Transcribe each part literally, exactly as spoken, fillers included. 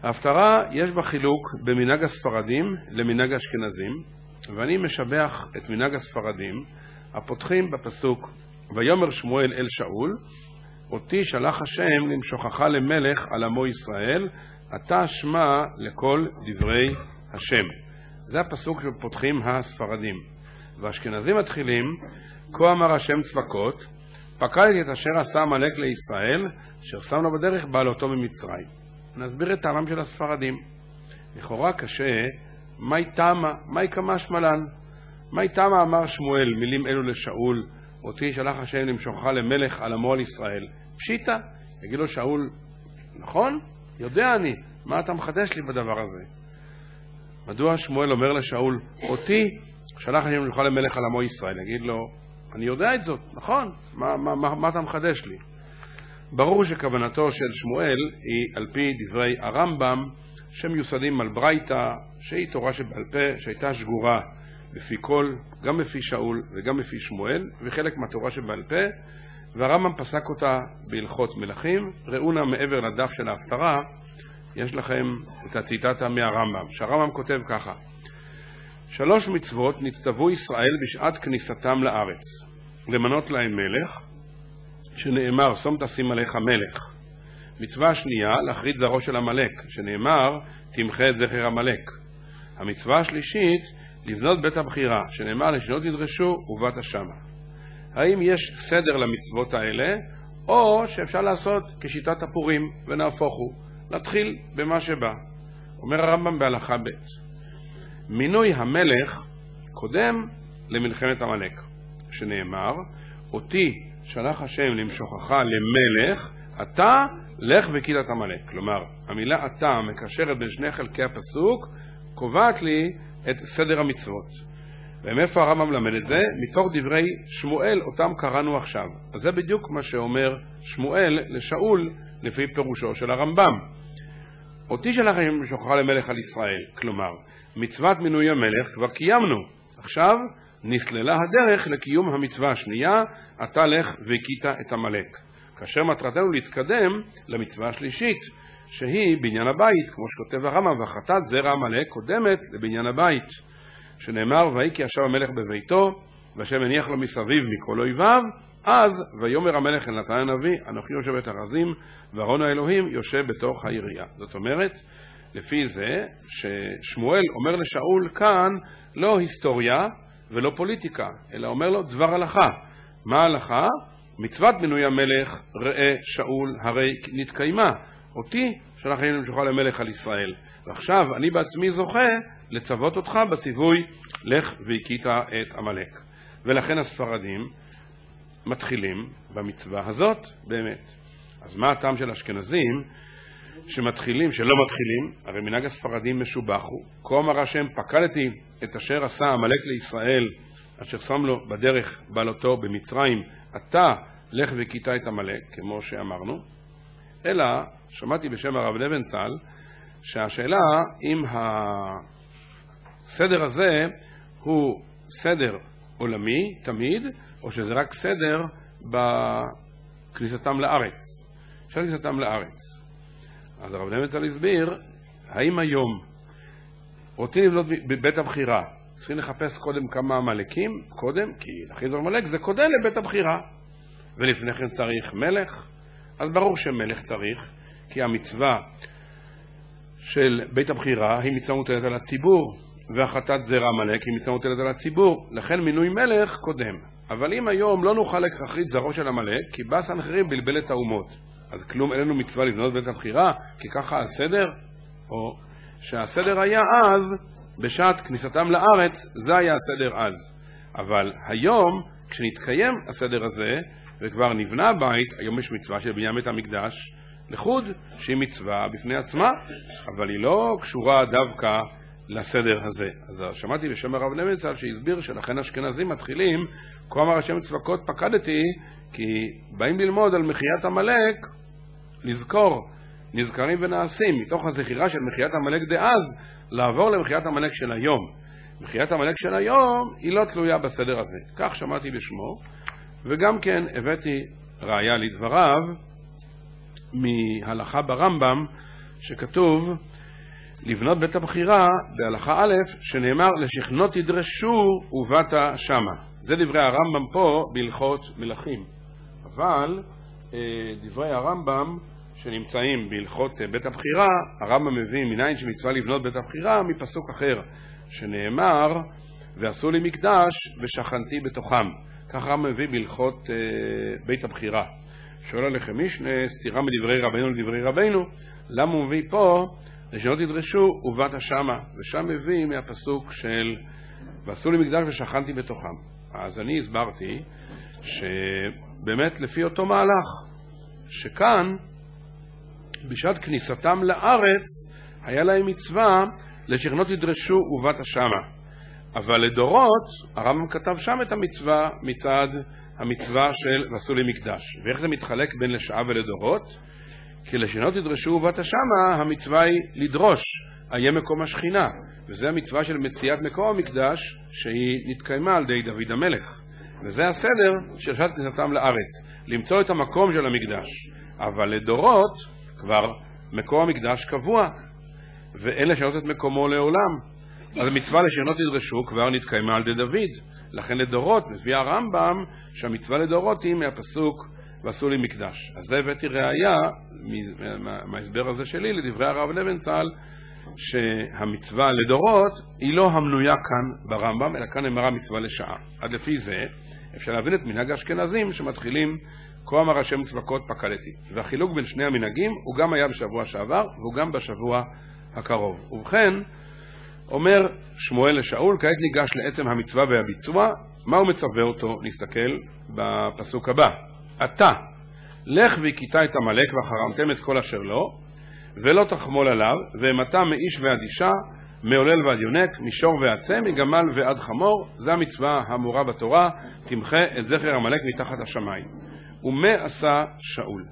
ההפטרה יש בה חילוק במנהג הספרדים למנהג האשכנזים, ואני משבח את מנהג הספרדים הפותחים בפסוק ויאמר שמואל אל שאול, אותי שלח השם למשוחך למלך על עמו ישראל, אתה שמע לכל דברי השם. זה הפסוק שפותחים הספרדים. והאשכנזים מתחילים, כה אמר השם צבקות, פקדתי את אשר עשה עמלק לישראל, אשר שם לו בדרך בעלותו ממצרים. נסביר את טעמם של הספרדים. לכאורה קשה, מהי תמה, מהי כמה שמלן? מהי תמה אמר שמואל מילים אלו לשאול, אותי שלח השם למשוחך למלך על עמו על ישראל. פשיטה, יגיד לו שאול, נכון? יודע אני, מה אתה מחדש לי בדבר הזה? מדוע שמואל אומר לשאול, אותי שלח השם למשוחך למלך על עמו ישראל? יגיד לו, אני יודע את זאת, נכון? מה, מה, מה, מה אתה מחדש לי? ברור שכוונתו של שמואל היא על פי דברי הרמב"ם, שמיוסדים על ברייתא, שהיא תורה שבעל פה, שהייתה שגורה בפי כל, גם בפי שאול וגם בפי שמואל, וחלק מהתורה שבעל פה, והרמב"ם פסק אותה בהלכות מלכים. ראו נא מעבר לדף של ההפטרה, יש לכם את הציטטה מהרמב"ם, שהרמב"ם כותב ככה, שלוש מצוות נצטוו ישראל בשעת כניסתם לארץ, למנות להם מלך, שנאמר שום תשים עליך מלך. מצווה שנייה, להכרית זרעו של עמלק, שנאמר תמחה את זכר עמלק. המצווה השלישית, לבנות בית הבחירה, שנאמר לשנות נדרשו ובאת שמה. האם יש סדר למצוות האלה, או שאפשר לעשות כשיטת הפורים ונהפוך הוא, להתחיל במה שבא? אומר הרמב"ם בהלכה ב', מינוי המלך קודם למלחמת עמלק, שנאמר אותי שלח השם למשוחך למלך, אתה לך וכית את עמלק. כלומר, המילה אתה מקשרת בין שני חלקי הפסוק, קובעת לי את סדר המצוות. ומאיפה הרמב"ם מלמד את זה? מתוך דברי שמואל, אותם קראנו עכשיו. אז זה בדיוק מה שאומר שמואל לשאול לפי פירושו של הרמב"ם. אותי שלח השם למשוחך למלך על ישראל. כלומר, מצוות מינוי המלך כבר קיימנו. עכשיו נסללה הדרך לקיום המצווה השנייה, אתה לך והכית את עמלק. כאשר מטרתנו להתקדם למצווה השלישית, שהיא בניין הבית, כמו שכותב הרמב"ם, והחטאת זרע עמלק קודמת לבניין הבית, שנאמר ויהי כי ישב המלך בביתו, והשם הניח לו מסביב מכל אויביו, אז ויאמר המלך אל נתן הנביא, אנוכי יושב את הרזים, וארון האלוהים יושב בתוך העירייה. זאת אומרת, לפי זה ששמואל אומר לשאול כאן לא היסטוריה ולא פוליטיקה, אלא אומר לו דבר הלכה. מה ההלכה? מצוות מינוי המלך ראה שאול הרי נתקיימה, אותי שלח השם למשוחך למלך על ישראל, ועכשיו אני בעצמי זוכה לצוות אותך בציווי לך והכית את עמלק. ולכן הספרדים מתחילים במצווה הזאת באמת. אז מה הטעם של אשכנזים שמתחילים, שלא מתחילים? הרי מנהג הספרדים משובח הוא, כה אמר השם פקדתי את אשר עשה עמלק לישראל, אשר שם לו בדרך בעלותו במצרים, אתה לך וכית את עמלק, כמו שאמרנו. אלא שמעתי בשם הרב לבנצל שהשאלה אם הסדר הזה הוא סדר עולמי תמיד, או שזה רק סדר בכניסתם לארץ, של כניסתם לארץ. אז הרב לבנצל הסביר, האם היום רוצים לבנות בבית הבחירה, צריכים לחפש קודם כמה עמלקים, קודם, כי להכריז עמלק זה קודם לבית הבחירה, ולפני כן צריך מלך. אז ברור שמלך צריך, כי המצווה של בית הבחירה היא מצווה מוטלת על הציבור, והחטאת זרע עמלק היא מצווה מוטלת על הציבור, לכן מינוי מלך קודם. אבל אם היום לא נוכל להכריז זרעו של עמלק, כי בא סנחריב בלבל את האומות, אז כלום אין לנו מצווה לבנות בית הבחירה, כי ככה הסדר, או שהסדר היה אז, בשעת כניסתם לארץ, זה היה הסדר אז. אבל היום, כשנתקיים הסדר הזה, וכבר נבנה הבית, היום יש מצווה של בניין בית המקדש לחוד, שהיא מצווה בפני עצמה, אבל היא לא קשורה דווקא לסדר הזה. אז שמעתי בשם הרב לבנצל שהסביר שלכן אשכנזים מתחילים, כה אמר השם צבקות פקדתי, כי באים ללמוד על מחיית עמלק, לזכור, נזכרים ונעשים, מתוך הזכירה של מחיית עמלק דאז, לעבור למחיית עמלק של היום. מחיית עמלק של היום היא לא תלויה בסדר הזה. כך שמעתי בשמו, וגם כן הבאתי ראיה לדבריו מהלכה ברמב"ם, שכתוב לבנות בית הבחירה בהלכה א', שנאמר לשכנות תדרשו ובאת שמה. זה דברי הרמב"ם פה בהלכות מלכים. אבל דברי הרמב"ם שנמצאים בהלכות בית הבחירה, הרמב"ם מביא מניין שמצווה לבנות בית הבחירה מפסוק אחר שנאמר ועשו לי מקדש ושכנתי בתוכם. כך הרמב"ם מביא בהלכות בית הבחירה. שואל עליכם משנה, סתירה מדברי רבנו לדברי רבנו, למה הוא מביא פה לשנות תדרשו ובאת שמה, ושם מביא מהפסוק של ועשו לי מקדש ושכנתי בתוכם. אז אני הסברתי שבאמת לפי אותו מהלך, שכאן בשעת כניסתם לארץ היה להם מצווה לשכנות תדרשו ובאת שמה, אבל לדורות הרמב"ם כתב שם את המצווה מצד המצווה של ועשו לי מקדש. ואיך זה מתחלק בין לשעה ולדורות? כי לשנות תדרשו ובאת שמה, המצווה היא לדרוש, איה מקום השכינה, וזה המצווה של מציאת מקום המקדש שהיא נתקיימה על ידי דוד המלך, וזה הסדר של שעת כניסתם לארץ, למצוא את המקום של המקדש. אבל לדורות כבר מקום המקדש קבוע, ואין לשנות את מקומו לעולם, אז המצווה לשנות תדרשו כבר נתקיימה על ידי דוד. לכן לדורות מביא הרמב"ם שהמצווה לדורות היא מהפסוק ועשו לי מקדש. אז זה הבאתי ראיה מההסבר הזה שלי לדברי הרב לבנצל, שהמצווה לדורות היא לא המנויה כאן ברמב"ם, אלא כאן נאמרה מצווה לשעה. עד לפי זה אפשר להבין את מנהג האשכנזים שמתחילים כה אמר השם צבקות פקדתי. והחילוק בין שני המנהגים הוא גם היה בשבוע שעבר והוא גם בשבוע הקרוב. ובכן אומר שמואל לשאול, כעת ניגש לעצם המצווה והביצוע. מה הוא מצווה אותו? נסתכל בפסוק הבא. אתה לך והכית את עמלק וחרמתם את כל אשר לו, ולא תחמול עליו, והמתה מאיש ועד אישה, מעולל ועד יונק, משור ועד צא, מגמל ועד חמור. זה המצווה האמורה בתורה, תמחה את זכר עמלק מתחת השמיים. ומה עשה שאול?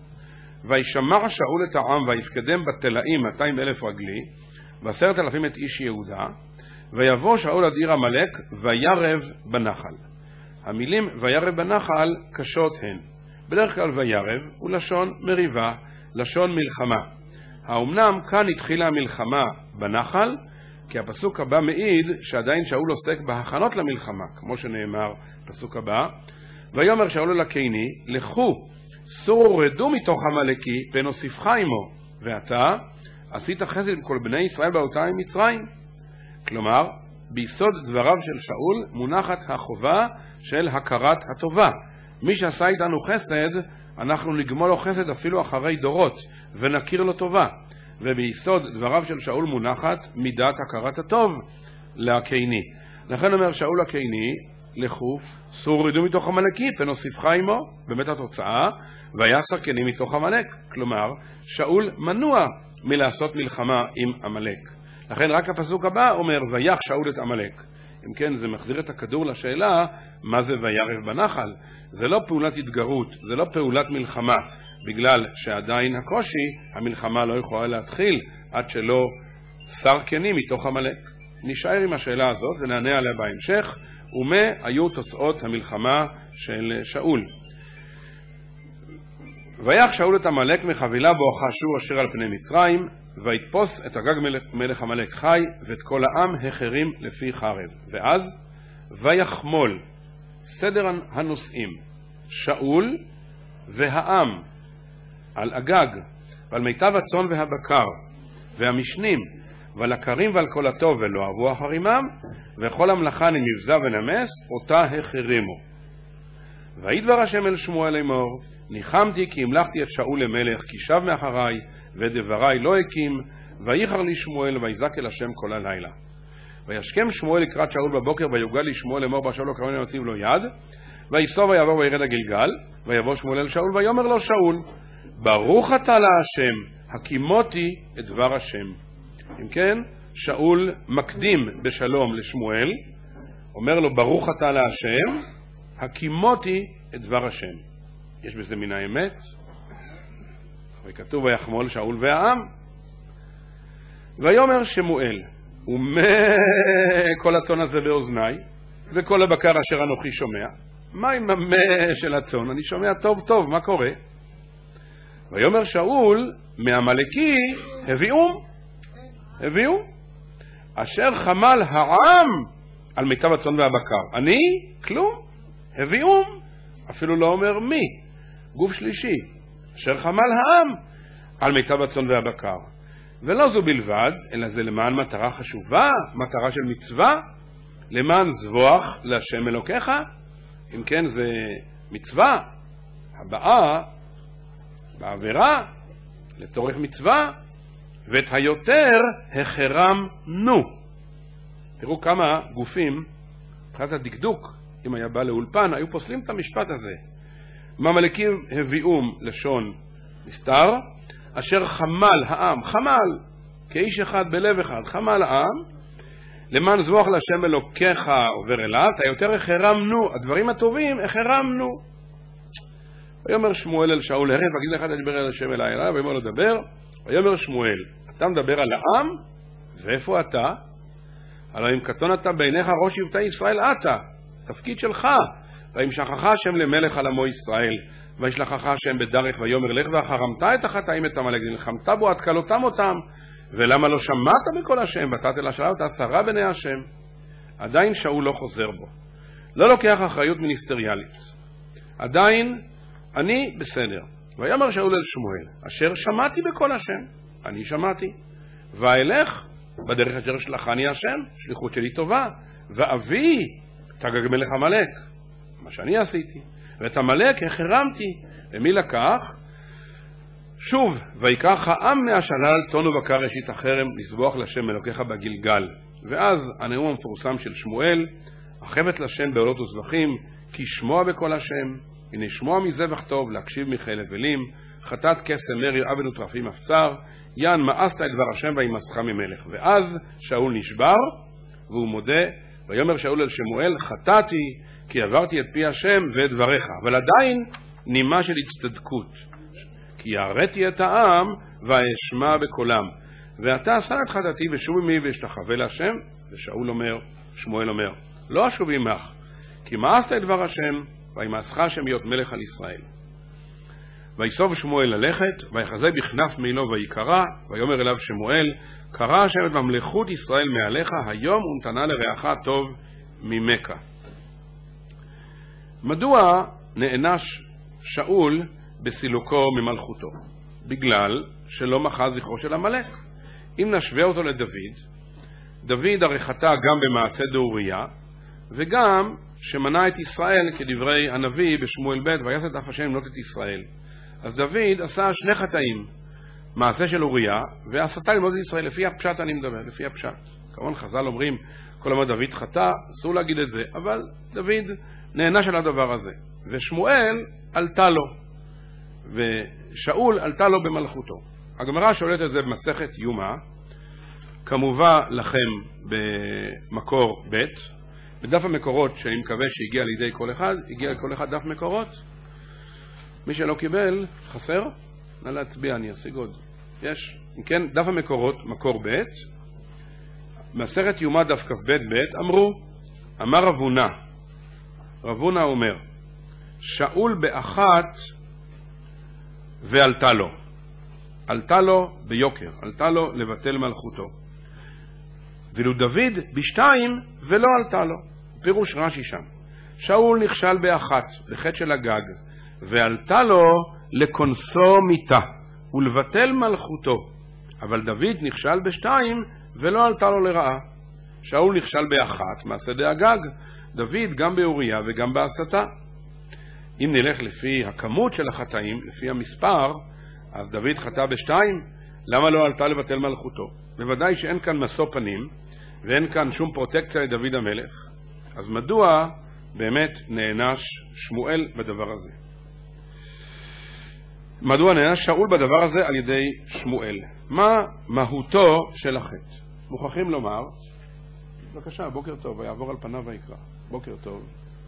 וישמע שאול את העם ויפקדם בתלאים מאתיים אלף רגלי ועשרת אלפים את איש יהודה, ויבוא שאול עד עיר עמלק וירב בנחל. המילים וירב בנחל קשות הן. בדרך כלל וירב הוא לשון מריבה, לשון מלחמה. האומנם כאן התחילה המלחמה בנחל, כי הפסוק הבא מעיד שעדיין שאול עוסק בהכנות למלחמה, כמו שנאמר פסוק הבא, ויאמר שאול אל הקיני, לכו סורו רדו מתוך עמלקי ונוסיפך עמו, ואתה עשית חסד עם כל בני ישראל בעלותם ממצרים. כלומר, ביסוד דבריו של שאול מונחת החובה של הכרת הטובה. מי שעשה איתנו חסד, אנחנו נגמול לו חסד אפילו אחרי דורות, ונכיר לו טובה. וביסוד דבריו של שאול מונחת מידת הכרת הטוב לקיני. לכן אומר שאול לקיני, לכו סורו רדו מתוך עמלקי ונוסיפך עמו. באמת התוצאה, ויעשר קני מתוך עמלק. כלומר, שאול מנוע מלעשות מלחמה עם עמלק. לכן רק הפסוק הבא אומר ויח שאול את עמלק. אם כן, זה מחזיר את הכדור לשאלה מה זה וירב בנחל. זה לא פעולת התגרות, זה לא פעולת מלחמה, בגלל שעדיין הקושי, המלחמה לא יכולה להתחיל עד שלא שר קני מתוך עמלק. נשאר עם השאלה הזאת ונענה עליה בהמשך. ומה היו תוצאות המלחמה של שאול? ויח שאול את עמלק מחבילה בואכה שור אשר על פני מצרים, ויתפוס את אגג מלך, מלך עמלק חי, ואת כל העם החרים לפי חרב. ואז ויחמול סדר הנושאים שאול והעם על אגג ועל מיטב הצאן והבקר והמשנים ועל הכרים ועל כל הטוב, ולא אהבו אחרימם, וכל המלאכה נמבזה ונמס אותה החרימו. וידבר השם אל שמואל לאמור, ניחמתי כי המלכתי את שאול למלך, כי שב מאחריי ודבריי לא הקים. ויחר לי שמואל ויזעק אל השם כל הלילה. וישכם שמואל לקראת שאול בבוקר, ויוגל לי שמואל לאמור בהשאול לו קראוני ויציב לו יד, ויסוב ויעבור וירד הגלגל. ויבוא שמואל אל שאול ויאמר לו שאול, ברוך אתה להשם, הקימותי את דבר השם. אם כן, שאול מקדים בשלום לשמואל, אומר לו ברוך אתה להשם, הקימותי את דבר השם. יש בזה מן האמת, וכתוב ויחמול שאול והעם. ויאמר שמואל, ומה כל הצאן הזה באוזניי, וכל הבקר אשר אנוכי שומע? מה עם המה של הצאן? אני שומע טוב טוב, מה קורה? ויאמר שאול, מעמלקי הביאום, הביאו, אשר חמל העם על מיטב הצאן והבקר. אני? כלום. הביאום, אפילו לא אומר מי. גוף שלישי, אשר חמל העם על מיטב הצאן והבקר. ולא זו בלבד, אלא זה למען מטרה חשובה, מטרה של מצווה, למען זבוח להשם אלוקיך. אם כן, זה מצווה הבאה בעבירה לצורך מצווה, ואת היותר החרמנו. תראו כמה גופים, מבחינת הדקדוק, אם היה בא לאולפן, היו פוסלים את המשפט הזה. מעמלקים הביאום לשון מסתר, אשר חמל העם, חמל, כאיש אחד בלב אחד, חמל העם, למען זבוח להשם אלוקיך עובר אליו, היותר החרמנו, הדברים הטובים החרמנו. ויאמר שמואל אל שאול, הרף, אגיד לך תדבר אל השם אליי אליי, ויאמר לו דבר, ויאמר שמואל, אתה מדבר על העם, ואיפה אתה? הלא אם קטון אתה בעיניך ראש שבטי ישראל אתה, תפקיד שלך, ואם שכחה השם למלך על עמו ישראל, וישלחך השם בדרך ויאמר לך וחרמת את החטאים את עמלק, נלחמת בו עד כלותם אותם, ולמה לא שמעת בקול השם, ותת אל השלב, אתה עשרה בני השם. עדיין שאול לא חוזר בו, לא לוקח אחריות מיניסטריאלית, עדיין אני בסדר. ויאמר שאול אל שמואל, אשר שמעתי בקול השם, אני שמעתי, ואלך בדרך אשר שלחני השם, שליחות שלי טובה, ואביא את אגג מלך עמלק, מה שאני עשיתי, ואת עמלק החרמתי. ומי לקח? שוב, ויקח העם מהשלל צאן ובקר ראשית החרם לזבוח לשם אלוקיך בגלגל. ואז הנאום המפורסם של שמואל, החבט לשם בעולות וזבחים, כי שמוע בקול השם, הנה שמוע מזבח טוב, להקשיב מחיל אבלים, חטאת קסם מרי אבן וטרפים אפצר, יען מאסת את דבר השם וימסך ממלך. ואז שאול נשבר, והוא מודה, ויאמר שאול אל שמואל, חטאתי, כי עברתי את פי השם ואת דבריך. אבל עדיין נימה של הצטדקות, כי יערתי את העם ואשמע בקולם. ואתה עשה את חטאתי ושוב עמי ואשתחווה להשם. ושאול אומר, שמואל אומר, לא אשוב עמך, כי מאסת את דבר השם וימסך השם להיות מלך על ישראל. ויסוב שמואל ללכת, ויחזה בכנף מעילו ויקרא, ויאמר אליו שמואל, קרא השם את ממלכות ישראל מעליך, היום ונתנה לרעך טוב ממך. מדוע נענש שאול בסילוקו ממלכותו? בגלל שלא מחה זכרו של עמלק. אם נשווה אותו לדוד, דוד הרי חטא גם במעשה דאוריה, וגם שמנע את ישראל כדברי הנביא בשמואל ב' ויעשת אף השם למנות את ישראל. אז דוד עשה שני חטאים, מעשה של אוריה והסתה למנות את ישראל. לפי הפשט אני מדבר, לפי הפשט. כמובן חז"ל אומרים כל הזמן דוד חטא, אסור להגיד את זה, אבל דוד נענש על הדבר הזה, ושמואל עלתה לו, ושאול עלתה לו במלכותו. הגמרא שואלת את זה במסכת יומא, כמובן לכם במקור ב', בדף המקורות שאני מקווה שהגיע לידי כל אחד, הגיע לכל אחד דף מקורות. מי שלא קיבל, חסר? נא להצביע, אני אשיג עוד. יש. אם כן, דף המקורות, מקור ב', מסכת יומא דף כ"ב ב', אמרו, אמר רבונה, רבונה אומר, שאול באחת ועלתה לו. עלתה לו ביוקר, עלתה לו לבטל מלכותו. ואילו דוד בשתיים ולא עלתה לו. פירוש רש"י שם. שאול נכשל באחת, בחטא של הגג, ועלתה לו לכונסו מיתה ולבטל מלכותו. אבל דוד נכשל בשתיים ולא עלתה לו לרעה. שאול נכשל באחת, מעשה הגג, דוד גם באוריה וגם בהסתה. אם נלך לפי הכמות של החטאים, לפי המספר, אז דוד חטא בשתיים, למה לא עלתה לבטל מלכותו? בוודאי שאין כאן משוא פנים, ואין כאן שום פרוטקציה לדוד המלך. אז מדוע באמת נענש שמואל בדבר הזה? מדוע נענש שאול בדבר הזה על ידי שמואל? מה מהותו של החטא? מוכרחים לומר, בבקשה, בוקר טוב, ויעבור על פניו ויקרא. בוקר טוב.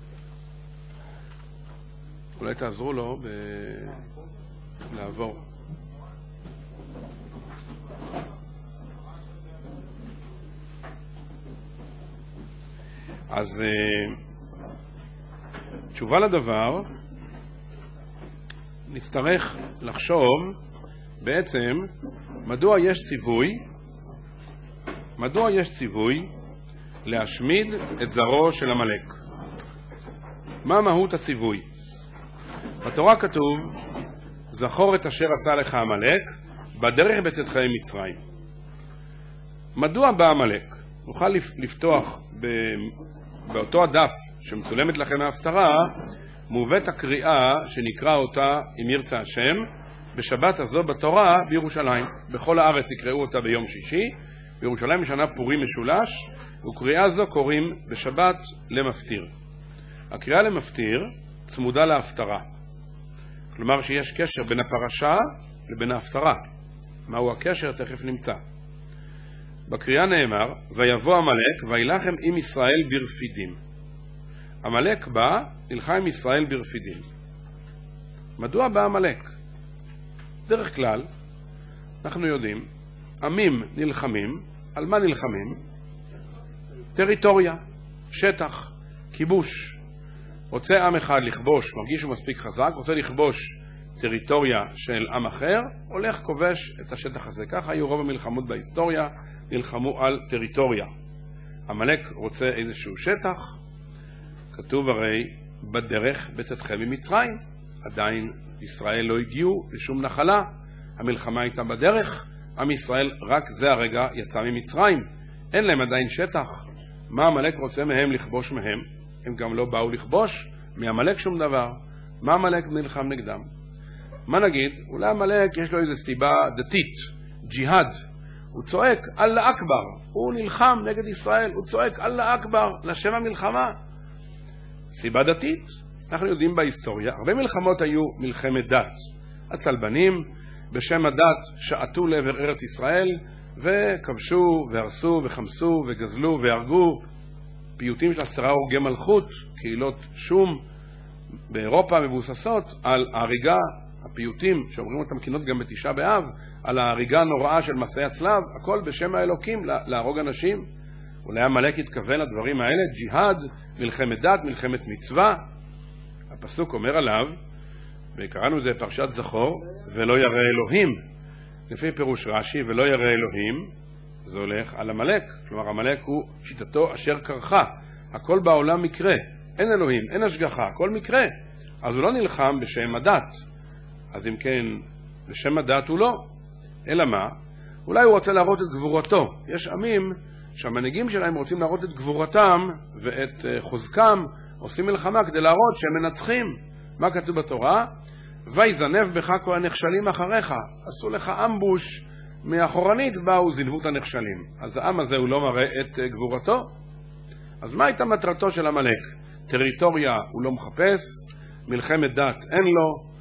אולי תעזרו לו ב... לעבור. אז תשובה לדבר, נצטרך לחשוב בעצם מדוע יש ציווי, מדוע יש ציווי להשמיד את זרעו של עמלק. מה מהות הציווי? בתורה כתוב, זכור את אשר עשה לך עמלק בדרך בצאתך ממצרים. מדוע בא עמלק? נוכל לפתוח באותו הדף שמצולמת לכם ההפטרה, מובאת הקריאה שנקרא אותה אם ירצה השם בשבת הזו בתורה בירושלים. בכל הארץ יקראו אותה ביום שישי, בירושלים משנה פורים משולש, וקריאה זו קוראים בשבת למפטיר. הקריאה למפטיר צמודה להפטרה, כלומר שיש קשר בין הפרשה לבין ההפטרה. מהו הקשר? תכף נמצא. בקריאה נאמר, ויבוא עמלק וילחם עם ישראל ברפידים. עמלק בא, נלחם עם ישראל ברפידים. מדוע בא עמלק? דרך כלל, אנחנו יודעים, עמים נלחמים, על מה נלחמים? טריטוריה, שטח, כיבוש. רוצה עם אחד לכבוש, מרגיש שהוא מספיק חזק, רוצה לכבוש טריטוריה של עם אחר, הולך כובש את השטח הזה. ככה היו רוב המלחמות בהיסטוריה, נלחמו על טריטוריה. עמלק רוצה איזשהו שטח, כתוב הרי בדרך בצאתכם ממצרים. עדיין ישראל לא הגיעו לשום נחלה, המלחמה הייתה בדרך, עם ישראל רק זה הרגע יצא ממצרים, אין להם עדיין שטח. מה עמלק רוצה מהם לכבוש מהם? הם גם לא באו לכבוש מעמלק שום דבר. מה עמלק נלחם נגדם? מה נגיד? אולי עמלק יש לו איזו סיבה דתית, ג'יהאד. הוא צועק אללה אכבר, הוא נלחם נגד ישראל, הוא צועק אללה אכבר לשם המלחמה. סיבה דתית. אנחנו יודעים בהיסטוריה, הרבה מלחמות היו מלחמת דת. הצלבנים בשם הדת שעטו לעבר ארץ ישראל וכבשו והרסו וחמסו וגזלו והרגו. פיוטים של עשרה הורגי מלכות, קהילות שום באירופה מבוססות על ההריגה, הפיוטים שאומרים אותם קינות גם בתשעה באב, על ההריגה הנוראה של מסעי הצלב, הכל בשם האלוקים להרוג אנשים. אולי עמלק התכוון לדברים האלה, ג'יהאד, מלחמת דת, מלחמת מצווה. הפסוק אומר עליו, וקראנו זה פרשת זכור, ולא ירא אלוהים. לפי פירוש רש"י, ולא ירא אלוהים, זה הולך על עמלק. כלומר, עמלק הוא שיטתו אשר קרחה. הכל בעולם מקרה. אין אלוהים, אין השגחה, הכל מקרה. אז הוא לא נלחם בשם הדת. אז אם כן, בשם הדת הוא לא. אלא מה? אולי הוא רוצה להראות את גבורתו. יש עמים שהמנהיגים שלהם רוצים להראות את גבורתם ואת חוזקם, עושים מלחמה כדי להראות שהם מנצחים. מה כתוב בתורה? ויזנב בך כל הנחשלים אחריך. עשו לך אמבוש מאחורנית, באו זנבו את הנחשלים. אז העם הזה הוא לא מראה את גבורתו. אז מה הייתה מטרתו של עמלק? טריטוריה הוא לא מחפש, מלחמת דת אין לו,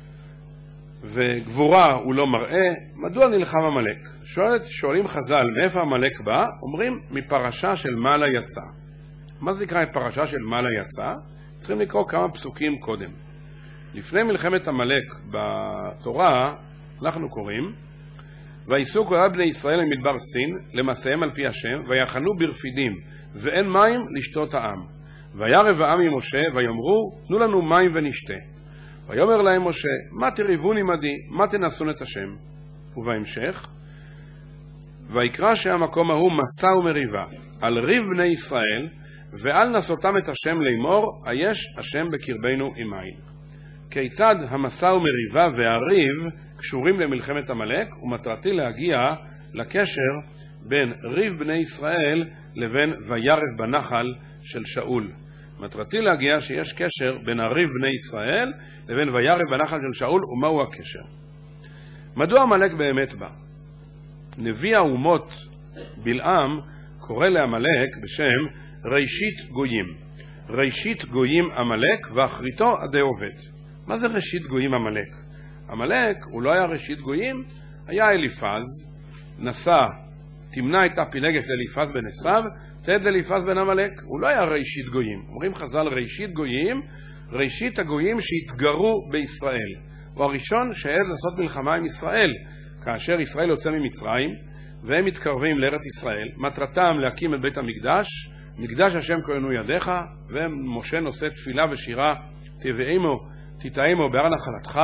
וגבורה הוא לא מראה. מדוע נלחם עמלק? שואלת, שואלים חז"ל, מאיפה עמלק בא? אומרים, מפרשה של מעלה יצא. מה זה נקרא פרשה של מעלה יצא? צריכים לקרוא כמה פסוקים קודם. לפני מלחמת עמלק בתורה, אנחנו קוראים, ויסעו כל בני ישראל למדבר סין, למסעיהם על פי השם, ויחנו ברפידים, ואין מים לשתות העם. וירב העם עם משה, ויאמרו, תנו לנו מים ונשתה. ויאמר להם משה, מה תריבון עמדי, מה תנסון את השם? ובהמשך, ויקרא שהמקום ההוא מסע ומריבה, על ריב בני ישראל, ועל נסותם את השם לאמור, היש השם בקרבנו עמי. כיצד המסע ומריבה והריב קשורים למלחמת עמלק, ומטרתי להגיע לקשר בין ריב בני ישראל לבין וירב בנחל של שאול. מטרתי להגיע שיש קשר בין הריב בני ישראל לבין וירב בנחל של שאול, ומהו הקשר? מדוע עמלק באמת בא? נביא האומות בלעם קורא לעמלק בשם ראשית גויים. ראשית גויים עמלק ואחריתו עדי עובד. מה זה ראשית גויים עמלק? עמלק הוא לא היה ראשית גויים, היה אליפז, נסע, תמנע את הפילגת לאליפז בן עשיו, תעד אליפז בן עמלק. הוא לא היה ראשית גויים. אומרים חז"ל ראשית גויים, ראשית הגויים שהתגרו בישראל. הוא הראשון שהעד לעשות מלחמה עם ישראל. כאשר ישראל יוצא ממצרים והם מתקרבים לארץ ישראל, מטרתם להקים את בית המקדש, מקדש השם כהנו ידיך, ומשה נושא תפילה ושירה, תבעימו, תטעימו בהר נחלתך,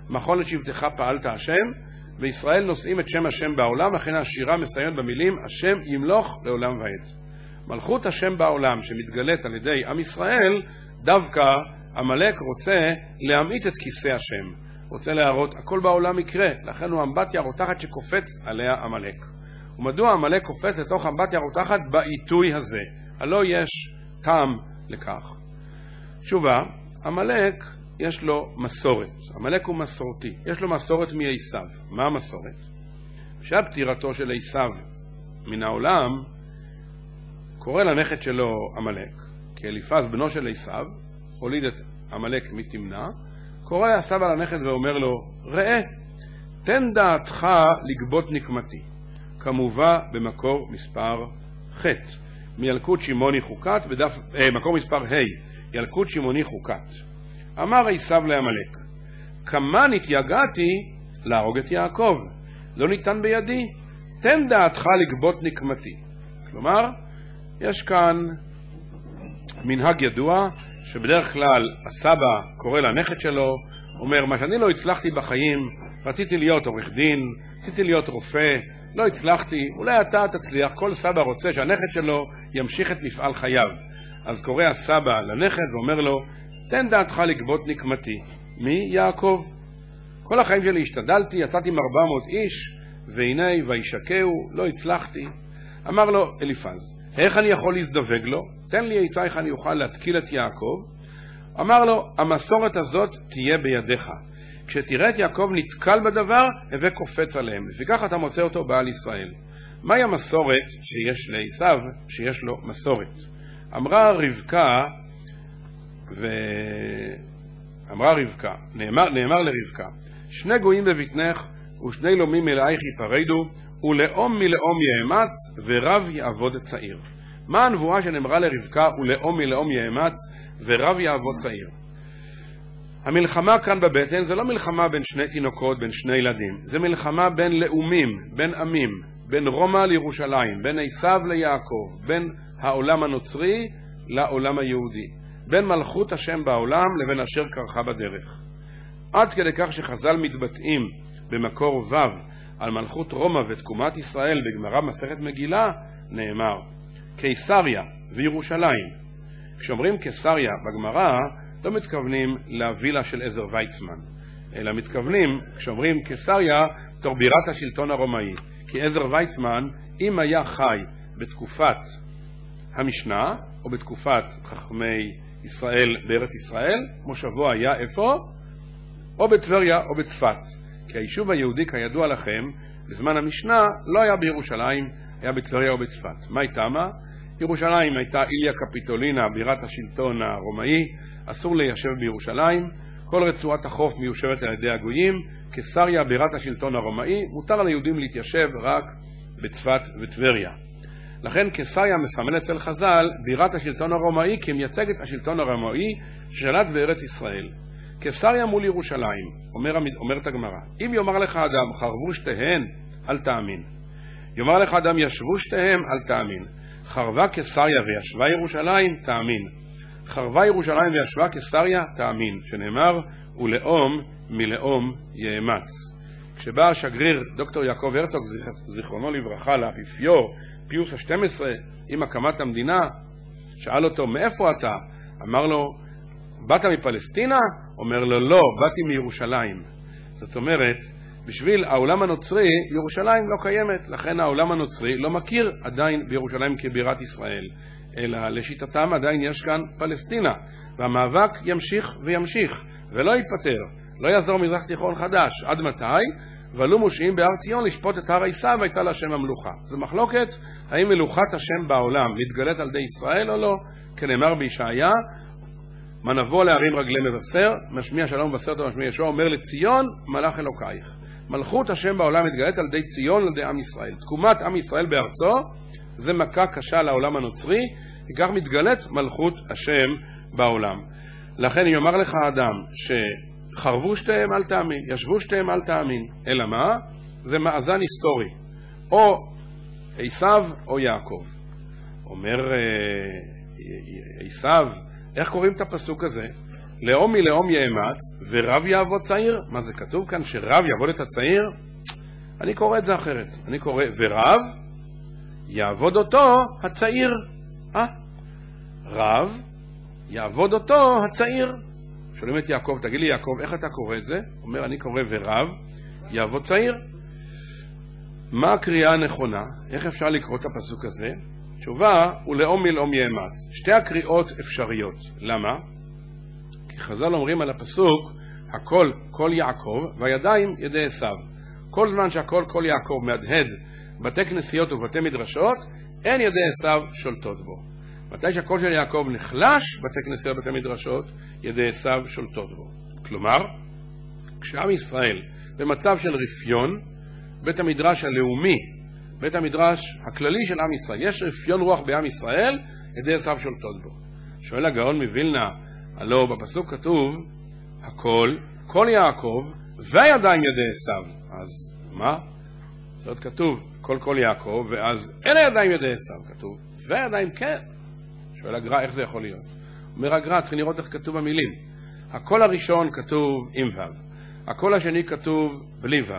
מחול לשבטך פעלת השם, וישראל נושאים את שם השם בעולם, לכן השירה מסיימת במילים, השם ימלוך לעולם ועד. מלכות השם בעולם שמתגלית על ידי עם ישראל, דווקא עמלק רוצה להמעיט את כיסא השם, רוצה להראות, הכל בעולם יקרה, לכן הוא אמבטיה רותחת שקופץ עליה עמלק. ומדוע עמלק קופץ לתוך אמבטיה רותחת בעיתוי הזה? הלא יש טעם לכך. תשובה, עמלק יש לו מסורת, עמלק הוא מסורתי, יש לו מסורת מעשיו. מה המסורת? בשעת פטירתו של עשיו מן העולם, קורא לנכד שלו עמלק, כי אליפז בנו של עשיו הוליד את עמלק מתמנה, קורא הסבא לנכד ואומר לו, ראה, תן דעתך לגבות נקמתי, כמובן במקור מספר ח' מילקוט שמעוני חוקת, בדף, אה, מקור מספר ה', ילקוט שמעוני חוקת. אמר עשיו לעמלק, כמה נתייגעתי להרוג את יעקב, לא ניתן בידי, תן דעתך לגבות נקמתי. כלומר, יש כאן מנהג ידוע, שבדרך כלל הסבא קורא לנכד שלו, אומר, מה שאני לא הצלחתי בחיים, רציתי להיות עורך דין, רציתי להיות רופא, לא הצלחתי, אולי אתה תצליח, כל סבא רוצה שהנכד שלו ימשיך את מפעל חייו. אז קורא הסבא לנכד ואומר לו, תן דעתך לגבות נקמתי. מי? יעקב. כל החיים שלי השתדלתי, יצאתי עם ארבע מאות איש, והנה וישקהו, לא הצלחתי. אמר לו אליפז, איך אני יכול להזדווג לו? תן לי עצה איך אני אוכל להתקיל את יעקב. אמר לו, המסורת הזאת תהיה בידיך. כשתראה את יעקב נתקל בדבר, הווה קופץ עליהם. לפיכך אתה מוצא אותו בעל ישראל. מהי המסורת שיש לעשיו, שיש לו מסורת? אמרה רבקה, ואמרה רבקה, נאמר, נאמר לרבקה, שני גויים בבטנך ושני לומים מלאייך ייפרדו, ולאום מלאום יאמץ ורב יעבוד צעיר. מה הנבואה שנאמרה לרבקה ולאום מלאום יאמץ ורב יעבוד צעיר? המלחמה כאן בבטן זה לא מלחמה בין שני תינוקות, בין שני ילדים, זה מלחמה בין לאומים, בין עמים, בין רומא לירושלים, בין עשיו ליעקב, בין העולם הנוצרי לעולם היהודי, בין מלכות השם בעולם לבין אשר קרחה בדרך. עד כדי כך שחז"ל מתבטאים במקור ו' על מלכות רומא ותקומת ישראל בגמרא מסכת מגילה, נאמר קיסריה וירושלים. כשאומרים קיסריה בגמרא לא מתכוונים לווילה של עזר ויצמן, אלא מתכוונים, כשאומרים קיסריה, תור בירת השלטון הרומאי. כי עזר ויצמן, אם היה חי בתקופת המשנה, או בתקופת חכמי ישראל בארץ ישראל, מושבו היה איפה? או בטבריה או בצפת. כי היישוב היהודי, כידוע לכם, בזמן המשנה לא היה בירושלים, היה בטבריה או בצפת. מה הייתה מה? ירושלים הייתה איליה קפיטולינה, בירת השלטון הרומאי, אסור ליישב בירושלים, כל רצועת החוף מיושבת על ידי הגויים, קיסריה בירת השלטון הרומאי, מותר ליהודים להתיישב רק בצפת וטבריה. לכן קיסריה מסמל אצל חז"ל בירת השלטון הרומאי, כי מייצג את השלטון הרומאי ששלט בארץ ישראל. קיסריה מול ירושלים, אומר, אומרת הגמרא, אם יאמר לך אדם חרבו שתיהן, אל תאמין. יאמר לך אדם ישבו שתיהם, אל תאמין. חרבה קיסריה וישבה ירושלים, תאמין. חרבה ירושלים וישבה קיסריה, תאמין, שנאמר, ולאום מלאום יאמץ. כשבא השגריר דוקטור יעקב הרצוג, זיכרונו לברכה, לאפיפיור פיוס ה-שתים עשרה, עם הקמת המדינה, שאל אותו, מאיפה אתה? אמר לו, באת מפלסטינה? אומר לו, לא, באתי מירושלים. זאת אומרת, בשביל העולם הנוצרי, ירושלים לא קיימת, לכן העולם הנוצרי לא מכיר עדיין בירושלים כבירת ישראל, אלא לשיטתם עדיין יש כאן פלסטינה, והמאבק ימשיך וימשיך, ולא ייפטר, לא יעזור מזרח תיכון חדש. עד מתי? ועלו מושעים בהר ציון לשפוט את הר עשיו, והייתה להשם המלוכה. זו מחלוקת, האם מלוכת השם בעולם מתגלית על ידי ישראל או לא, כנאמר בישעיה, מה נבוא להרים רגלי מבשר, משמיע שלום מבשר אותו משמיע ישוע, אומר לציון מלך אלוקייך. מלכות השם בעולם מתגלית על ידי ציון על ידי עם ישראל. תקומת עם ישראל בארצו זה מכה קשה לעולם הנוצרי, וכך מתגלית מלכות השם בעולם. לכן יאמר לך האדם שחרבו שתיהם אל תאמין, ישבו שתיהם אל תאמין, אלא מה? זה מאזן היסטורי, או עשיו או יעקב. אומר עשיו, איך קוראים את הפסוק הזה? לאום מלאום יאמץ, ורב יעבוד צעיר. מה זה כתוב כאן? שרב יעבוד את הצעיר? אני קורא את זה אחרת. אני קורא, ורב יעבוד אותו הצעיר. אה? רב יעבוד אותו הצעיר. שואלים את יעקב, תגיד לי יעקב, איך אתה קורא את זה? הוא אומר, אני קורא ורב יעבוד צעיר. מה הקריאה הנכונה? איך אפשר לקרוא את הפסוק הזה? תשובה, ולאום מלאום יאמץ. שתי הקריאות אפשריות. למה? כי חז"ל אומרים על הפסוק, הכל כל יעקב והידיים ידי עשיו. כל זמן שהכל כל יעקב מהדהד בתי כנסיות ובתי מדרשות, אין ידי עשיו שולטות בו. מתי שהקול של יעקב נחלש בתי כנסיות ובתי מדרשות, ידי עשיו שולטות בו. כלומר, כשעם ישראל במצב של רפיון, בית המדרש הלאומי, בית המדרש הכללי של עם ישראל, יש רפיון רוח בעם ישראל, ידי עשיו שולטות בו. שואל הגאון מווילנה, הלא בפסוק כתוב, הכל, כל יעקב, והידיים ידי עשיו. אז מה? זאת כתוב, כל כל יעקב, ואז אין הידיים ידי עשיו, כתוב, והידיים כן. שואל הגר"א, איך זה יכול להיות? אומר הגר"א, צריכים לראות איך כתוב המילים. הקול הראשון כתוב עם וו, הקול השני כתוב בלי וו.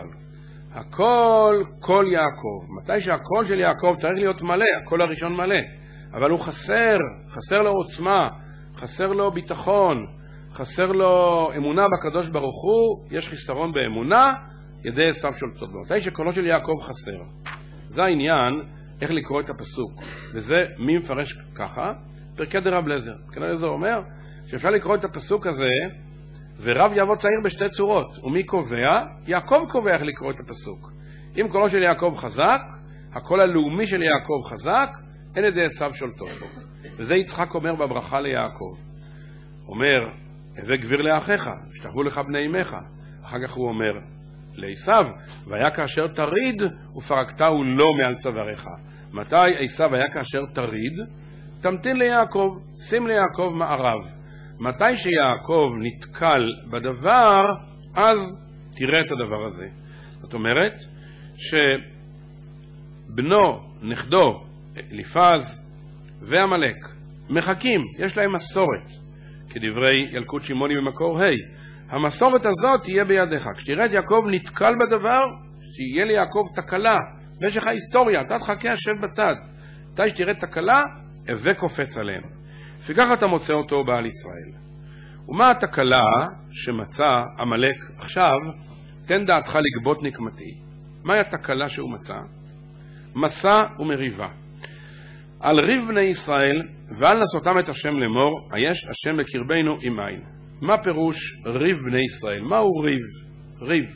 הקול, כל יעקב. מתי שהקול של יעקב צריך להיות מלא, הקול הראשון מלא. אבל הוא חסר, חסר לו עוצמה, חסר לו ביטחון, חסר לו אמונה בקדוש ברוך הוא, יש חיסרון באמונה, ידי עשיו שולטות בו. מתי שקולו של יעקב חסר. זה העניין, איך לקרוא את הפסוק. וזה מי מפרש ככה? פרקי דרב לזר. פרקי דרב לזר אומר שאפשר לקרוא את הפסוק הזה, ורב יעבוד צעיר בשתי צורות. ומי קובע? יעקב קובע איך לקרוא את הפסוק. אם קולו של יעקב חזק, הקול הלאומי של יעקב חזק, אין ידי עשיו שולטות בו. וזה יצחק אומר בברכה ליעקב. אומר, הווה גביר לאחיך, שתחוו לך בני אמך. אחר כך הוא אומר לעשיו, והיה כאשר תריד ופרקתהו לא מעל צוואריך. מתי עשיו היה כאשר תריד? תמתין ליעקב, שים ליעקב מערב. מתי שיעקב נתקל בדבר, אז תראה את הדבר הזה. זאת אומרת שבנו, נכדו, אליפז ועמלק מחכים, יש להם מסורת, כדברי ילקוט שמעוני במקור ה'. המסורת הזאת תהיה בידיך. כשתראה את יעקב נתקל בדבר, שיהיה ליעקב תקלה במשך ההיסטוריה, אתה תחכה השב בצד. מתי שתראה תקלה, הווה קופץ עליהם. וכך אתה מוצא אותו בעל ישראל. ומה התקלה שמצא עמלק עכשיו? תן דעתך לגבות נקמתי. מהי התקלה שהוא מצא? מסע ומריבה. על ריב בני ישראל ועל נסותם את השם לאמור, היש השם בקרבנו עם עין. מה פירוש ריב בני ישראל? מהו ריב? ריב.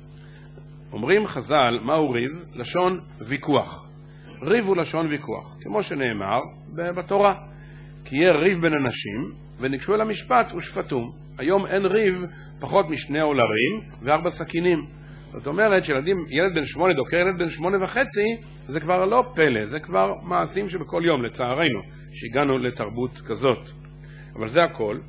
אומרים חז"ל, מהו ריב? לשון ויכוח. ריב הוא לשון ויכוח, כמו שנאמר בתורה. כי יהיה ריב בין אנשים וניגשו אל המשפט ושפטום. היום אין ריב פחות משני עולרים וארבע סכינים. זאת אומרת שילדים, ילד בן שמונה דוקר ילד בן שמונה וחצי, זה כבר לא פלא, זה כבר מעשים שבכל יום, לצערנו, שהגענו לתרבות כזאת. אבל זה הכל.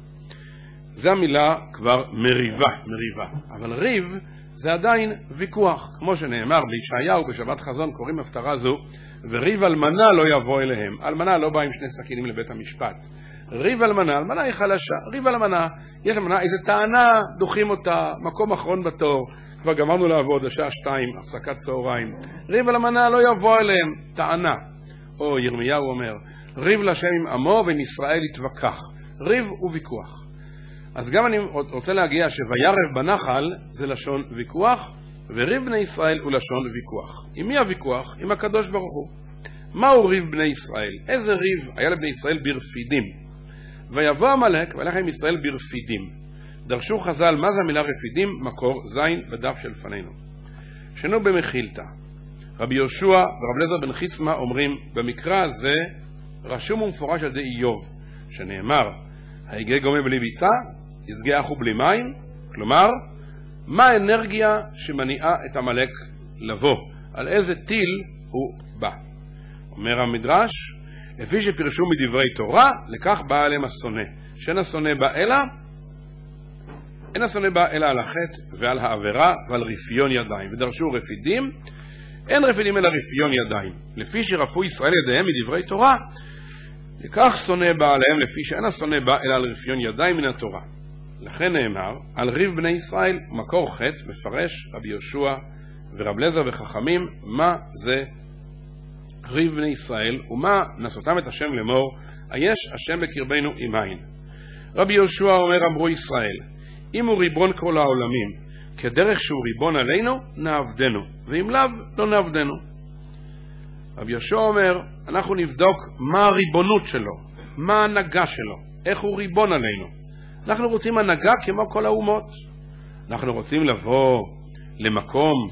זה המילה כבר מריבה, מריבה. אבל ריב זה עדיין ויכוח. כמו שנאמר בישעיהו בשבת חזון, קוראים הפטרה זו, וריב אלמנה לא יבוא אליהם. אלמנה לא בא עם שני סכינים לבית המשפט. ריב אלמנה, אלמנה היא חלשה. ריב אלמנה, יש אלמנה, איזה טענה, דוחים אותה, מקום אחרון בתור. כבר גמרנו לעבוד, השעה שתיים, הפסקת צהריים. ריב אלמנה לא יבוא אליהם, טענה. או ירמיהו אומר, ריב לשם עם עמו ועם ישראל יתווכח. ריב וויכוח. אז גם אני רוצה להגיע שוירב בנחל זה לשון ויכוח, וריב בני ישראל הוא לשון ויכוח. עם מי הוויכוח? עם הקדוש ברוך הוא. מהו ריב בני ישראל? איזה ריב היה לבני ישראל ברפידים? ויבוא עמלק והלך עם ישראל ברפידים. דרשו חז"ל, מה זה המילה רפידים? מקור זין בדף של פנינו. שנו במחילתא. רבי יהושע ורב אליעזר בן חיסמא אומרים, במקרא הזה רשום ומפורש על ידי איוב, שנאמר, היגע גומה בלי ביצה, יסגה אחו בלי מים. כלומר, מה האנרגיה שמניעה את עמלק לבוא? על איזה טיל הוא בא? אומר המדרש, לפי שפרשו מדברי תורה, לכך בא עליהם השונא. שאין השונא בא אלא, אין השונא בא אלא על החטא ועל העבירה ועל רפיון ידיים. ודרשו רפידים, אין רפידים אלא רפיון ידיים. לפי שרפו ישראל ידיהם מדברי תורה, לכך שונא בא עליהם, לפי שאין השונא בא אלא על רפיון ידיים מן התורה. לכן נאמר, על ריב בני ישראל מקור חטא, מפרש רבי יהושע ורב אליעזר וחכמים, מה זה ריב בני ישראל, ומה נסותם את השם לאמור, היש השם בקרבנו עם עין. רבי יהושע אומר, אמרו ישראל, אם הוא ריבון כל העולמים, כדרך שהוא ריבון עלינו, נעבדנו, ואם לאו, לא נעבדנו. רבי יהושע אומר, אנחנו נבדוק מה הריבונות שלו, מה ההנהגה שלו, איך הוא ריבון עלינו. אנחנו רוצים הנהגה כמו כל האומות. אנחנו רוצים לבוא למקום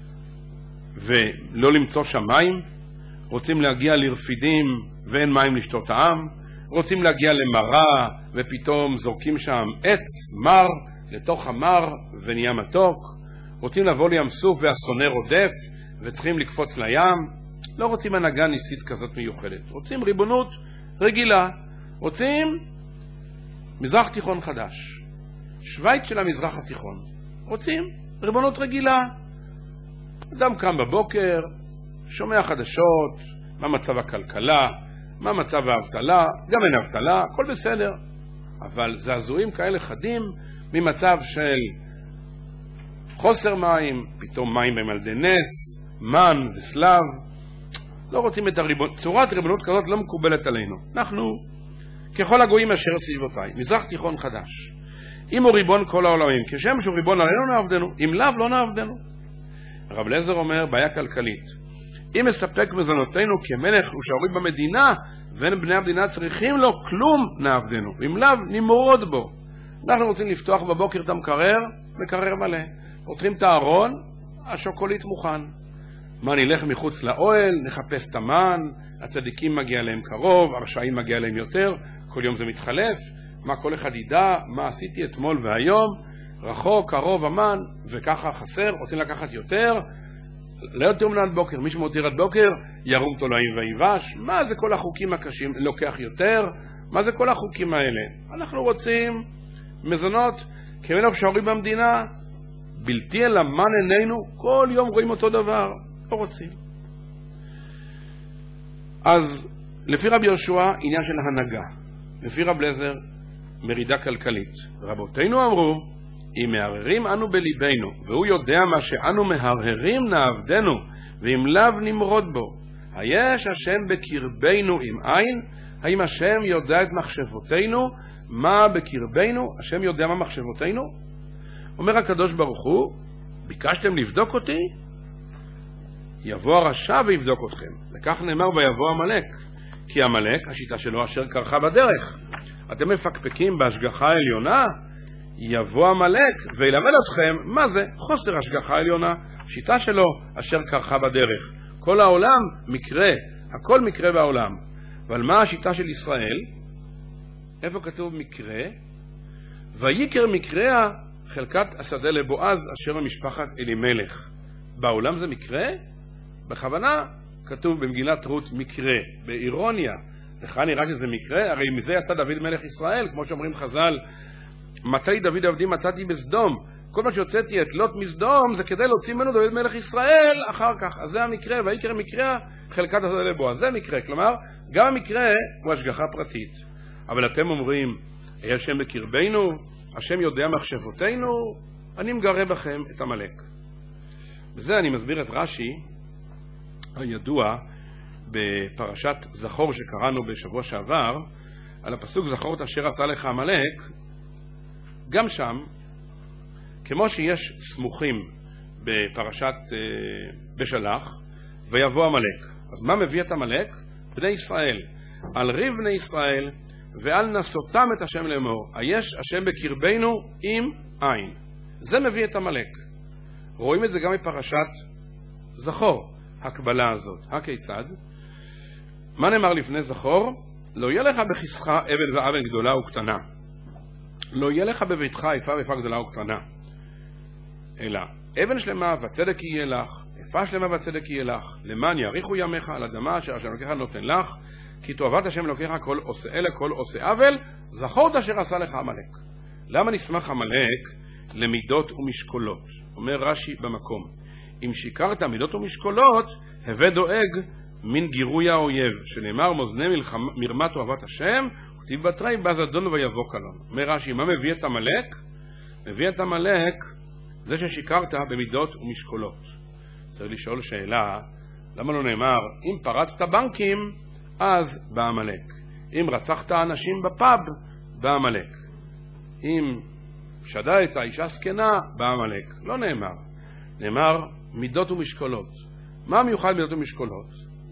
ולא למצוא שם מים, רוצים להגיע לרפידים ואין מים לשתות העם, רוצים להגיע למרה ופתאום זורקים שם עץ מר לתוך המר ונהיה מתוק, רוצים לבוא לים סוף והשונא רודף וצריכים לקפוץ לים. לא רוצים הנהגה ניסית כזאת מיוחדת, רוצים ריבונות רגילה, רוצים מזרח תיכון חדש, שוויץ של המזרח התיכון, רוצים ריבונות רגילה. אדם קם בבוקר, שומע חדשות, מה מצב הכלכלה, מה מצב האבטלה, גם אין אבטלה, הכל בסדר, אבל זעזועים כאלה חדים ממצב של חוסר מים, פתאום מים הם על ידי נס, מן וסלב. לא רוצים את הריבונות, צורת ריבונות כזאת לא מקובלת עלינו. אנחנו ככל הגויים אשר סביבותיי, מזרח תיכון חדש. אם הוא ריבון כל העולמים, כשם שהוא ריבון עלינו נעבדנו, אם לאו לא נעבדנו. רב אליעזר אומר, בעיה כלכלית. אם מספק מזונותינו כמלך ושעורים במדינה, ואין בני המדינה צריכים לו כלום, נעבדנו. ואם לאו, נמרוד בו. אנחנו רוצים לפתוח בבוקר את המקרר, מקרר מלא. פותחים את הארון, השוקולית מוכן. מה, נלך מחוץ לאוהל, נחפש את המן, הצדיקים מגיע להם קרוב, הרשעים מגיע להם יותר, כל יום זה מתחלף. מה, כל אחד ידע מה עשיתי אתמול והיום, רחוק, קרוב, המן, וככה חסר, רוצים לקחת יותר. לא יותר מנת בוקר, מי שמותיר עד בוקר, ירום תולעים ויבש. מה זה כל החוקים הקשים? לוקח יותר. מה זה כל החוקים האלה? אנחנו רוצים מזונות כמלך שעורים במדינה, בלתי אלא מן עינינו, כל יום רואים אותו דבר, לא רוצים. אז לפי רבי יהושע עניין של הנהגה, לפי רב אליעזר מרידה כלכלית. רבותינו אמרו, אם מהרהרים אנו בליבנו, והוא יודע מה שאנו מהרהרים נעבדנו, ואם לאו נמרוד בו. היש השם בקרבנו עם עין? האם השם יודע את מחשבותינו? מה בקרבנו? השם יודע מה מחשבותינו? אומר הקדוש ברוך הוא, ביקשתם לבדוק אותי? יבוא הרשע ויבדוק אתכם. וכך נאמר ויבוא המלאק. כי המלאק, השיטה שלו אשר קרחה בדרך. אתם מפקפקים בהשגחה העליונה? יבוא המלאק וילמד אתכם מה זה חוסר השגחה עליונה. שיטה שלו אשר קרחה בדרך. כל העולם מקרה, הכל מקרה בעולם. אבל מה השיטה של ישראל? איפה כתוב מקרה? ויקר מקרה חלקת השדה לבועז אשר במשפחת אלימלך. בעולם זה מקרה? בכוונה כתוב במגילת רות מקרה, באירוניה. לך נראה שזה מקרה? הרי מזה יצא דוד מלך ישראל, כמו שאומרים חז"ל, מתי דוד עבדי מצאתי בסדום. כל מה שהוצאתי את לוט מסדום זה כדי להוציא ממנו דוד מלך ישראל אחר כך. אז זה המקרה, ויקר מקרה חלקת השדה לבועז. זה מקרה, כלומר, גם המקרה הוא השגחה פרטית. אבל אתם אומרים, היה השם בקרבנו, השם יודע מחשבותינו, אני מגרה בכם את המלאק. בזה אני מסביר את רש"י הידוע בפרשת זכור שקראנו בשבוע שעבר, על הפסוק זכור את אשר עשה לך המלאק. גם שם, כמו שיש סמוכים בפרשת בשלח, ויבוא המלאק. אז מה מביא את המלאק? בני ישראל. על ריב בני ישראל ועל נסותם את השם לאמור, היש השם בקרבנו עם עין. זה מביא את המלאק. רואים את זה גם בפרשת זכור, הקבלה הזאת. הכיצד? מה נאמר לפני זכור? לא יהיה לך בכיסך אבן ואבן גדולה וקטנה. לא יהיה לך בביתך איפה ואיפה גדולה וקטנה. אלא אבן שלמה וצדק יהיה לך, איפה שלמה וצדק יהיה לך, למען יאריכו ימיך על אדמה אשר השם אלוקיך נותן לך, כי תאהבת השם אלוקיך כל עושה אלה כל עושה עוול, זכור אשר עשה לך המלאק. למה נסמך המלאק למידות ומשקולות? אומר רש"י במקום, אם שיקרת מידות ומשקולות, הווה דואג מן גירוי האויב, שנאמר מאזני מרמת אוהבת השם, וכתיב בתרי בז אדון ויבוא קלון. אומר רש"י, מה מביא את עמלק? מביא את עמלק זה ששיקרת במידות ומשקולות. צריך לשאול שאלה, למה לא נאמר, אם פרצת בנקים, אז בעמלק. אם רצחת אנשים בפאב, בעמלק. אם שדדת האישה זקנה, בעמלק. לא נאמר. נאמר מידות ומשקולות. מה מיוחד מידות ומשקולות?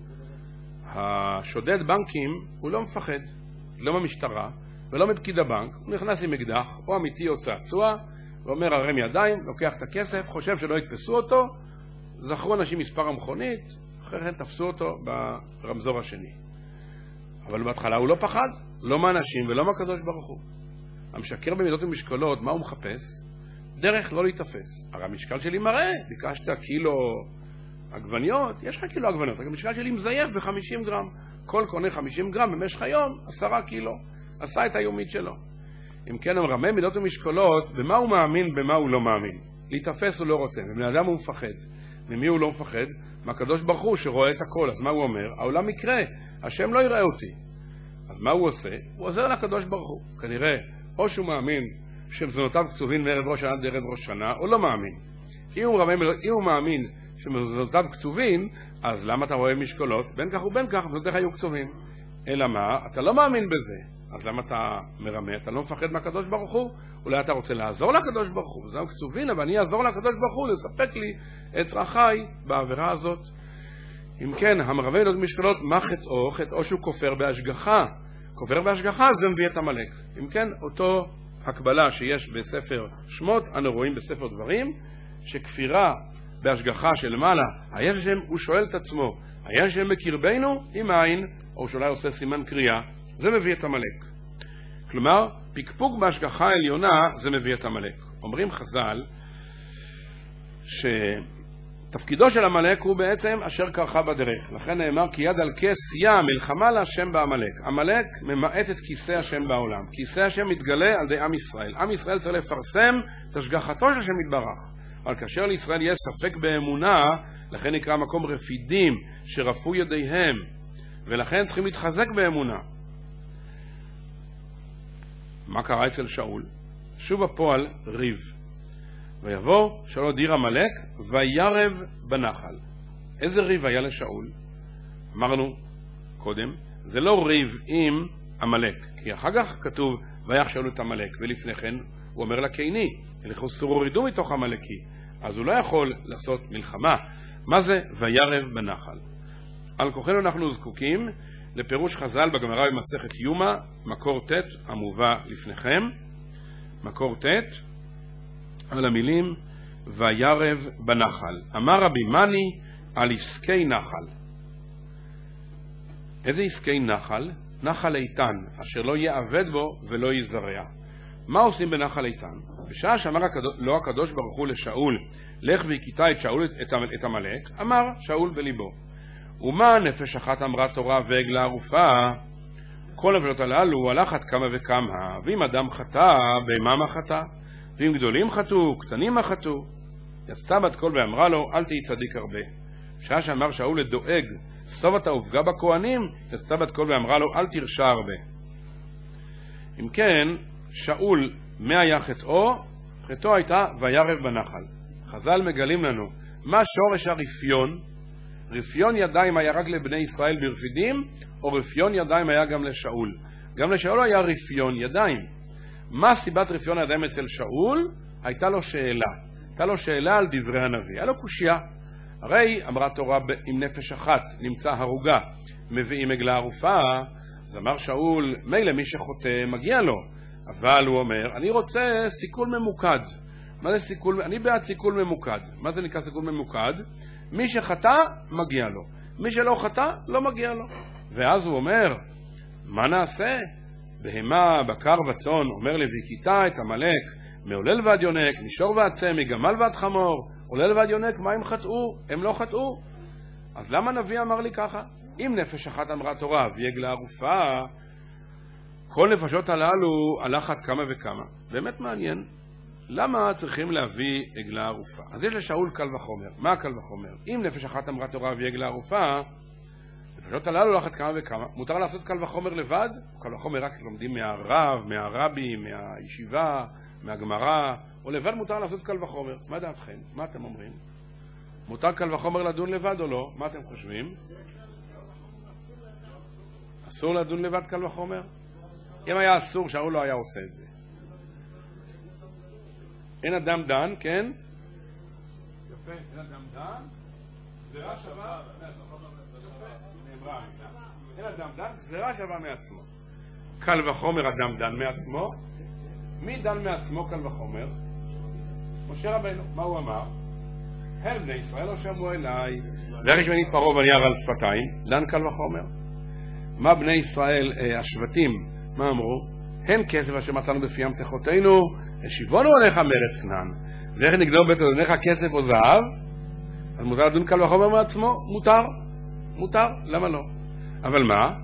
השודד בנקים הוא לא מפחד, לא מהמשטרה ולא מפקיד הבנק. הוא נכנס עם אקדח, או אמיתי או צעצוע, ואומר הרם ידיים, לוקח את הכסף, חושב שלא יתפסו אותו, זכרו אנשים מספר המכונית, אחרי כן תפסו אותו ברמזור השני. אבל בהתחלה הוא לא פחד, לא מהאנשים ולא מהקדוש ברוך הוא. המשקר במידות ומשקולות, מה הוא מחפש? דרך לא להתאפס. הרי המשקל שלי מראה, ביקשת קילו עגבניות, יש לך קילו עגבניות, רק המשקל שלי מזייף ב-חמישים גרם. כל קונה חמישים גרם במשך היום, עשרה קילו. עשה את היומית שלו. אם כן, הוא מרמה מידות ומשקולות, במה הוא מאמין, במה הוא לא מאמין. להתאפס הוא לא רוצה, ובן אדם הוא מפחד. ממי הוא לא מפחד? מהקדוש ברוך הוא שרואה את הכל. אז מה הוא אומר? העולם יקרה, השם לא יראה אותי. אז מה הוא עושה? הוא עוזר לקדוש ברוך הוא. כנראה, או שהוא מאמין שמזונותיו קצובים מערב ראש שנה עד ערב ראש שנה, או לא מאמין. אם הוא, רמה, אם הוא מאמין שמזונותיו קצובים, אז למה אתה רואה משקולות? בין כך ובין כך, מזונותיך היו קצובים. אלא מה? אתה לא מאמין בזה. אז למה אתה מרמה? אתה לא מפחד מהקדוש ברוך הוא? אולי אתה רוצה לעזור לקדוש ברוך הוא. זה הוא קצובין, אבל אני אעזור לקדוש ברוך הוא לספק לי את צרכיי בעבירה הזאת. אם כן, המרמה מידות ומשקולות, מה חטאו? חטאו שהוא כופר בהשגחה. כופר בהשגחה זה מביא את עמלק. אם כן, אותו הקבלה שיש בספר שמות, אנו רואים בספר דברים, שכפירה בהשגחה שלמעלה, היש השם, הוא שואל את עצמו, היש השם בקרבנו עם עין, או שאולי עושה סימן קריאה, זה מביא את עמלק. כלומר, פקפוק בהשגחה העליונה, זה מביא את עמלק. אומרים חז"ל, שתפקידו של עמלק הוא בעצם אשר קרחה בדרך. לכן נאמר, כי יד על כס יא, מלחמה להשם בעמלק. עמלק ממעט את כיסא השם בעולם. כיסא השם מתגלה על ידי עם ישראל. עם ישראל צריך לפרסם את השגחתו של השם יתברך. אבל כאשר לישראל יש ספק באמונה, לכן נקרא מקום רפידים שרפו ידיהם, ולכן צריכים להתחזק באמונה. מה קרה אצל שאול? שוב הפועל ריב. ויבוא שאול דיר עמלק וירב בנחל. איזה ריב היה לשאול? אמרנו קודם, זה לא ריב עם עמלק, כי אחר כך כתוב ויח שאול את עמלק, ולפני כן הוא אומר לקייני, לכו סורו רידו מתוך עמלקי. אז הוא לא יכול לעשות מלחמה. מה זה וירב בנחל? על כוחנו אנחנו זקוקים לפירוש חז"ל בגמרא במסכת יומא, מקור ט' המובא לפניכם, מקור ט' על המילים וירב בנחל. אמר רבי מני על עסקי נחל. איזה עסקי נחל? נחל איתן, אשר לא יעבד בו ולא יזרע. מה עושים בנחל איתן? בשעה שאמר לו הקדוש ברוך הוא לשאול, לך והכיתה את שאול את עמלק, אמר שאול בליבו, ומה נפש אחת אמרה תורה ועגלה ערופה? כל הנפשות הללו הלכת כמה וכמה, ואם אדם חטא, בהמה מה חטא? ואם גדולים חטאו, קטנים מה חטאו? יצאה בת קול ואמרה לו, אל תהי צדיק הרבה. בשעה שאמר שאול לדואג, סתום אתה ופגע בכהנים, יצאה בת קול ואמרה לו, אל תרשע הרבה. אם כן, שאול, מה היה חטאו? חטאו הייתה וירב בנחל. חז"ל מגלים לנו, מה שורש הרפיון? רפיון ידיים היה רק לבני ישראל ברפידים, או רפיון ידיים היה גם לשאול? גם לשאול היה רפיון ידיים. מה סיבת רפיון הידיים אצל שאול? הייתה לו שאלה. הייתה לו שאלה על דברי הנביא. היה לו קושיה. הרי אמרה תורה עם נפש אחת נמצא הרוגה, מביאים עגלה ערופה. אז אמר שאול, מילא מי שחוטא מגיע לו. אבל הוא אומר, אני רוצה סיכול ממוקד. מה זה סיכול? אני בעד סיכול ממוקד. מה זה נקרא סיכול ממוקד? מי שחטא, מגיע לו. מי שלא חטא, לא מגיע לו. ואז הוא אומר, מה נעשה? בהמה, בקר וצאן, אומר לי, והכיתה את עמלק, מעולל ועד יונק, מישור ועד צמי, גמל ועד חמור, עולל ועד יונק, מה הם חטאו? הם לא חטאו. אז למה הנביא אמר לי ככה? אם נפש אחת אמרה תורה, ועגלה ערופה, כל נפשות הללו הלכת כמה וכמה. באמת מעניין. למה צריכים להביא עגלה ערופה? אז יש לשאול קל וחומר. מה קל וחומר? אם נפש אחת אמרה תורה ועגלה ערופה, הנפשות הללו לא אחת כמה וכמה. מותר לעשות קל וחומר לבד? קל וחומר רק לומדים מהרב, מהרבי, מהישיבה, מהגמרא, או לבד מותר לעשות קל וחומר. מה דעתכם? מה אתם אומרים? מותר קל וחומר לדון לבד או לא? מה אתם חושבים? אסור לדון לבד קל וחומר? אם היה אסור, שאול לא היה עושה את זה. אין אדם דן, כן? יפה, אין אדם דן. גזירה שווה, אין אדם דן, גזירה שווה מעצמו. קל וחומר אדם דן מעצמו. מי דן מעצמו קל וחומר? משה רבנו. מה הוא אמר? הל בני ישראל לא שמעו אליי, וירש ממני פרעה וניער על שפתיים. דן קל וחומר. מה בני ישראל, השבטים, מה אמרו? הן כסף אשר מצאנו בפי המתחותינו, השיבונו עליך מארץ כנען. ואיך נגדור בית אדוניך כסף או זהב? אז מותר לדון קל וחומר מעצמו? מותר. מותר, למה לא? אבל מה?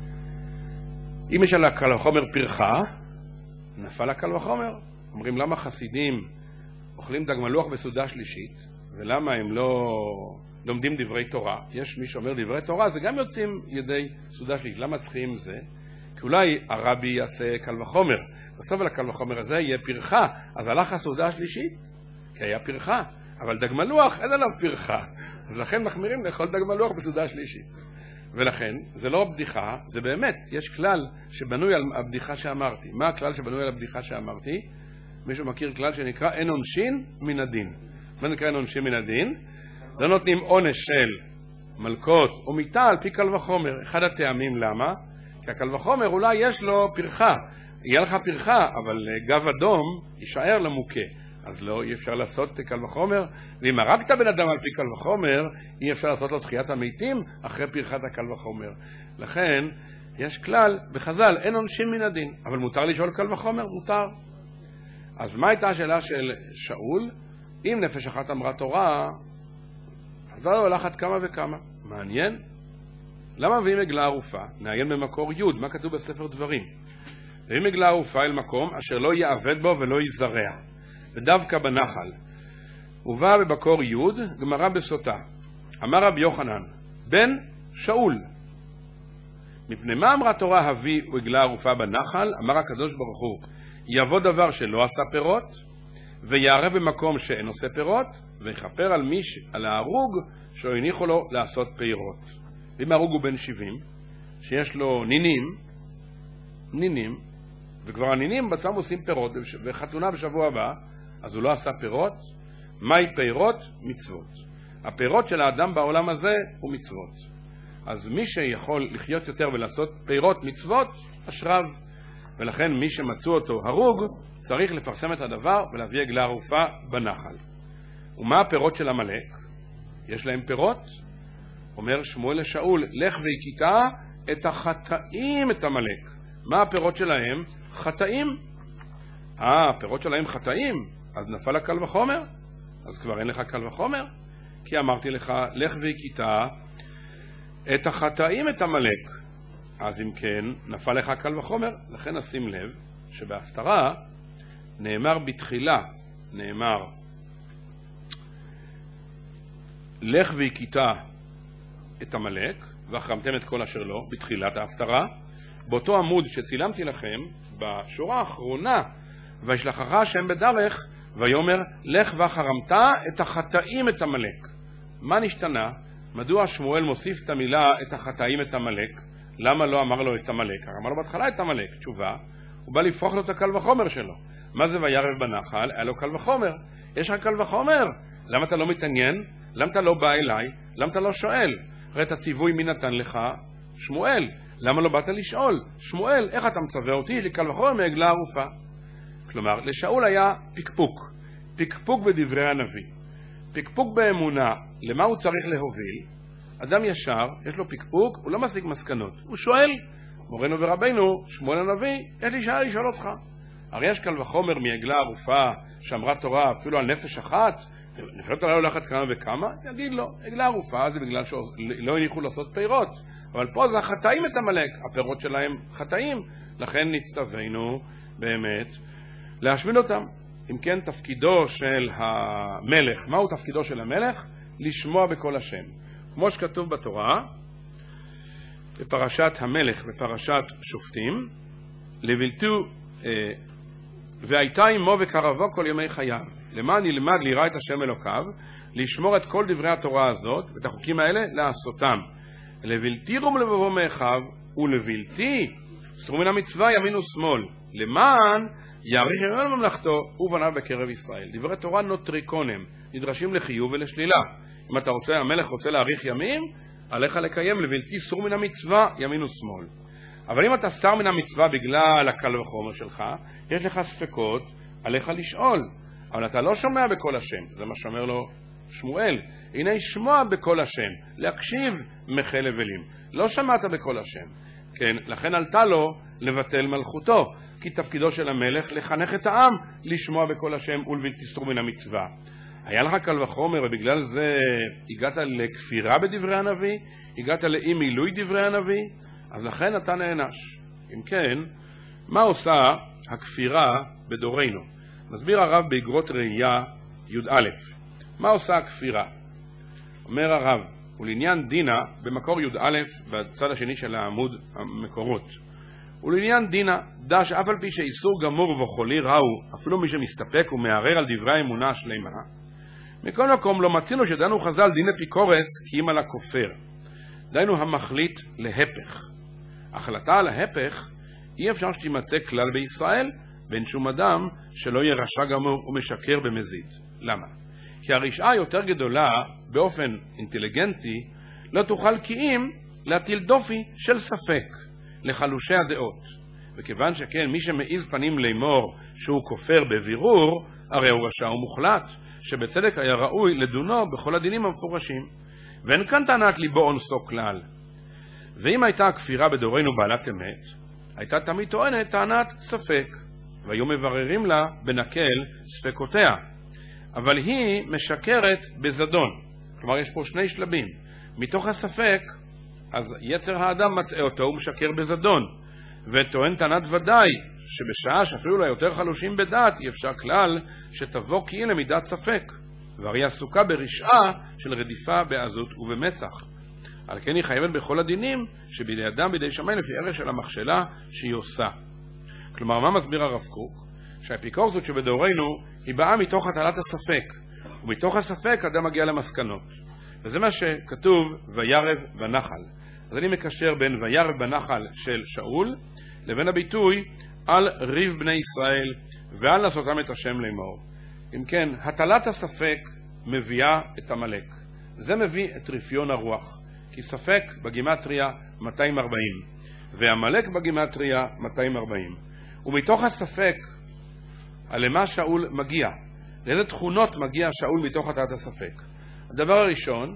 אם יש על הקל וחומר פרחה, נפל הקל וחומר. אומרים למה חסידים אוכלים דג מלוח בסעודה שלישית, ולמה הם לא לומדים דברי תורה? יש מי שאומר דברי תורה, זה גם יוצאים ידי סעודה שלישית. למה צריכים זה? כי אולי הרבי יעשה קל וחומר, בסוף על הקל וחומר הזה יהיה פרחה, אז הלך הסעודה השלישית, כי היה פרחה, אבל דג מלוח אין עליו פרחה, אז לכן מחמירים לאכול דג מלוח בסעודה השלישית. ולכן, זה לא בדיחה, זה באמת, יש כלל שבנוי על הבדיחה שאמרתי. מה הכלל שבנוי על הבדיחה שאמרתי? מישהו מכיר כלל שנקרא אין עונשין מן הדין. מה נקרא אין עונשין מן הדין? לא נותנים עונש של מלכות או מיטה על פי קל וחומר. אחד הטעמים למה? כי הקל וחומר אולי יש לו פרחה. יהיה לך פרחה, אבל גב אדום יישאר למוכה. אז לא, אי אפשר לעשות קל וחומר. ואם הרגת בן אדם על פי קל וחומר, אי אפשר לעשות לו תחיית המתים אחרי פרחת הקל וחומר. לכן, יש כלל, בחז"ל, אין עונשין מן הדין. אבל מותר לשאול קל וחומר? מותר. אז מה הייתה השאלה של שאול? אם נפש אחת אמרה תורה, אז לא הולכת כמה וכמה. מעניין. למה מביאים עגלה ערופה? נעיין במקור י', מה כתוב בספר דברים? מביאים עגלה ערופה אל מקום אשר לא יעבד בו ולא יזרע. ודווקא בנחל. ובא בבקור י' גמרא בסוטה. אמר רבי יוחנן, בן שאול. מפני מה אמרה תורה הביא עגלה ערופה בנחל? אמר הקדוש ברוך הוא, יבוא דבר שלא עשה פירות, ויערב במקום שאין עושה פירות, ויכפר על מי, על ההרוג שלא הניחו לו לעשות פירות. ואם ההרוג הוא בן שבעים, שיש לו נינים, נינים, וכבר הנינים בעצמם עושים פירות, וחתונה בשבוע הבא, אז הוא לא עשה פירות. מהי פירות? מצוות. הפירות של האדם בעולם הזה הוא מצוות. אז מי שיכול לחיות יותר ולעשות פירות מצוות, אשריו. ולכן מי שמצאו אותו הרוג, צריך לפרסם את הדבר ולהביא עגלה ערופה בנחל. ומה הפירות של עמלק? יש להם פירות? אומר שמואל לשאול, לך והכית את החטאים את עמלק. מה הפירות שלהם? חטאים. אה, הפירות שלהם חטאים, אז נפל הקל וחומר? אז כבר אין לך קל וחומר? כי אמרתי לך, לך והכית את החטאים את עמלק. אז אם כן, נפל לך קל וחומר. לכן נשים לב שבהפטרה נאמר בתחילה, נאמר, לך והכית את עמלק, והחרמתם את כל אשר לו, בתחילת ההפטרה. באותו עמוד שצילמתי לכם, בשורה האחרונה, וישלחך השם בדרך, ויאמר, לך וחרמת את החטאים את עמלק. מה נשתנה? מדוע שמואל מוסיף את המילה את החטאים את עמלק? למה לא אמר לו את עמלק? אמר לו בהתחלה את עמלק. תשובה, הוא בא לפרוח לו את הקל וחומר שלו. מה זה וירב בנחל? היה לו קל וחומר. יש לך קל וחומר. למה אתה לא מתעניין? למה אתה לא בא אליי? למה אתה לא שואל? הרי את הציווי מי נתן לך? שמואל. למה לא באת לשאול? שמואל, איך אתה מצווה אותי לקל וחומר מעגלה ערופה? כלומר, לשאול היה פקפוק. פקפוק בדברי הנביא. פקפוק באמונה. למה הוא צריך להוביל? אדם ישר, יש לו פקפוק, הוא לא משיג מסקנות. הוא שואל, מורנו ורבנו, שמואל הנביא, יש לי שאלה לשאול אותך. הרי יש קל וחומר מעגלה ערופה שאמרה תורה אפילו על נפש אחת, נפשות עליו הולכת כמה וכמה, יגיד לו, עגלה ערופה זה בגלל שלא הניחו לעשות פירות, אבל פה זה החטאים את עמלק, הפירות שלהם חטאים, לכן נצטווינו באמת להשמיד אותם. אם כן, תפקידו של המלך, מהו תפקידו של המלך? לשמוע בקול השם. כמו שכתוב בתורה, בפרשת המלך, בפרשת שופטים, לבלתו, אה, והייתה עמו וקרבו כל ימי חייו, למען ילמד ליראה את השם אלוקיו, לשמור את כל דברי התורה הזאת, ואת החוקים האלה, לעשותם. לבלתי רום לבבו מאחיו, ולבלתי סרו מן המצווה ימין ושמאל, למען יאריך ימים ממלכתו ובניו בקרב ישראל. דברי תורה נוטריקונים, נדרשים לחיוב ולשלילה. אם אתה רוצה, המלך רוצה להאריך ימים, עליך לקיים לבלתי סור מן המצווה ימין ושמאל. אבל אם אתה סר מן המצווה בגלל הקל וחומר שלך, יש לך ספקות, עליך לשאול. אבל אתה לא שומע בקול השם, זה מה שאומר לו שמואל. הנה שמוע בקול השם, להקשיב מחל לבלים. לא שמעת בקול השם. כן, לכן עלתה לו לבטל מלכותו, כי תפקידו של המלך לחנך את העם לשמוע בקול השם ולבלתי סור מן המצווה. היה לך קל וחומר ובגלל זה הגעת לכפירה בדברי הנביא, הגעת לאי מילוי דברי הנביא, אז לכן אתה נענש. אם כן, מה עושה הכפירה בדורנו? מסביר הרב באגרות ראייה י"א. מה עושה הכפירה? אומר הרב, ולעניין דינה, במקור י"א, בצד השני של העמוד המקורות. ולעניין דינה, דע שאף על פי שאיסור גמור וחולי ראו, אפילו מי שמסתפק ומערער על דברי האמונה השלמה, מכל מקום לא מצינו שדנו חז"ל דיני אפיקורס כי אם על הכופר. דיינו המחליט להפך. החלטה על ההפך אי אפשר שתימצא כלל בישראל, בין שום אדם שלא יהיה רשע גמור ומשקר במזיד. למה? כי הרשעה יותר גדולה באופן אינטליגנטי לא תוכל כי אם להטיל דופי של ספק לחלושי הדעות. וכיוון שכן מי שמעיז פנים לאמור שהוא כופר בבירור, הרי הוא רשע ומוחלט, שבצדק היה ראוי לדונו בכל הדינים המפורשים. ואין כאן טענת ליבו אונסו כלל. ואם הייתה הכפירה בדורנו בעלת אמת, הייתה תמיד טוענת טענת ספק, והיו מבררים לה בנקל ספקותיה. אבל היא משקרת בזדון. כלומר, יש פה שני שלבים. מתוך הספק, אז יצר האדם מטעה אותו ומשקר בזדון. וטוען טענת ודאי, שבשעה שאפילו לה יותר חלושים בדעת, אי אפשר כלל שתבוא כי למידת ספק. והרי עסוקה ברשעה של רדיפה בעזות ובמצח. על כן היא חייבת בכל הדינים שבידי אדם בידי שמיים לפי ערך של המכשלה שהיא עושה. כלומר, מה מסביר הרב קוק? שהאפיקורסות שבדורנו היא באה מתוך הטלת הספק, ומתוך הספק אדם מגיע למסקנות. וזה מה שכתוב וירב בנחל. אז אני מקשר בין וירב בנחל של שאול לבין הביטוי על ריב בני ישראל ועל לעשותם את השם לאמור. אם כן, הטלת הספק מביאה את עמלק. זה מביא את רפיון הרוח, כי ספק בגימטריה מאתיים וארבעים ועמלק בגימטריה מאתיים וארבעים. ומתוך הספק על למה שאול מגיע, לאיזה תכונות מגיע שאול מתוך הטלת הספק. הדבר הראשון,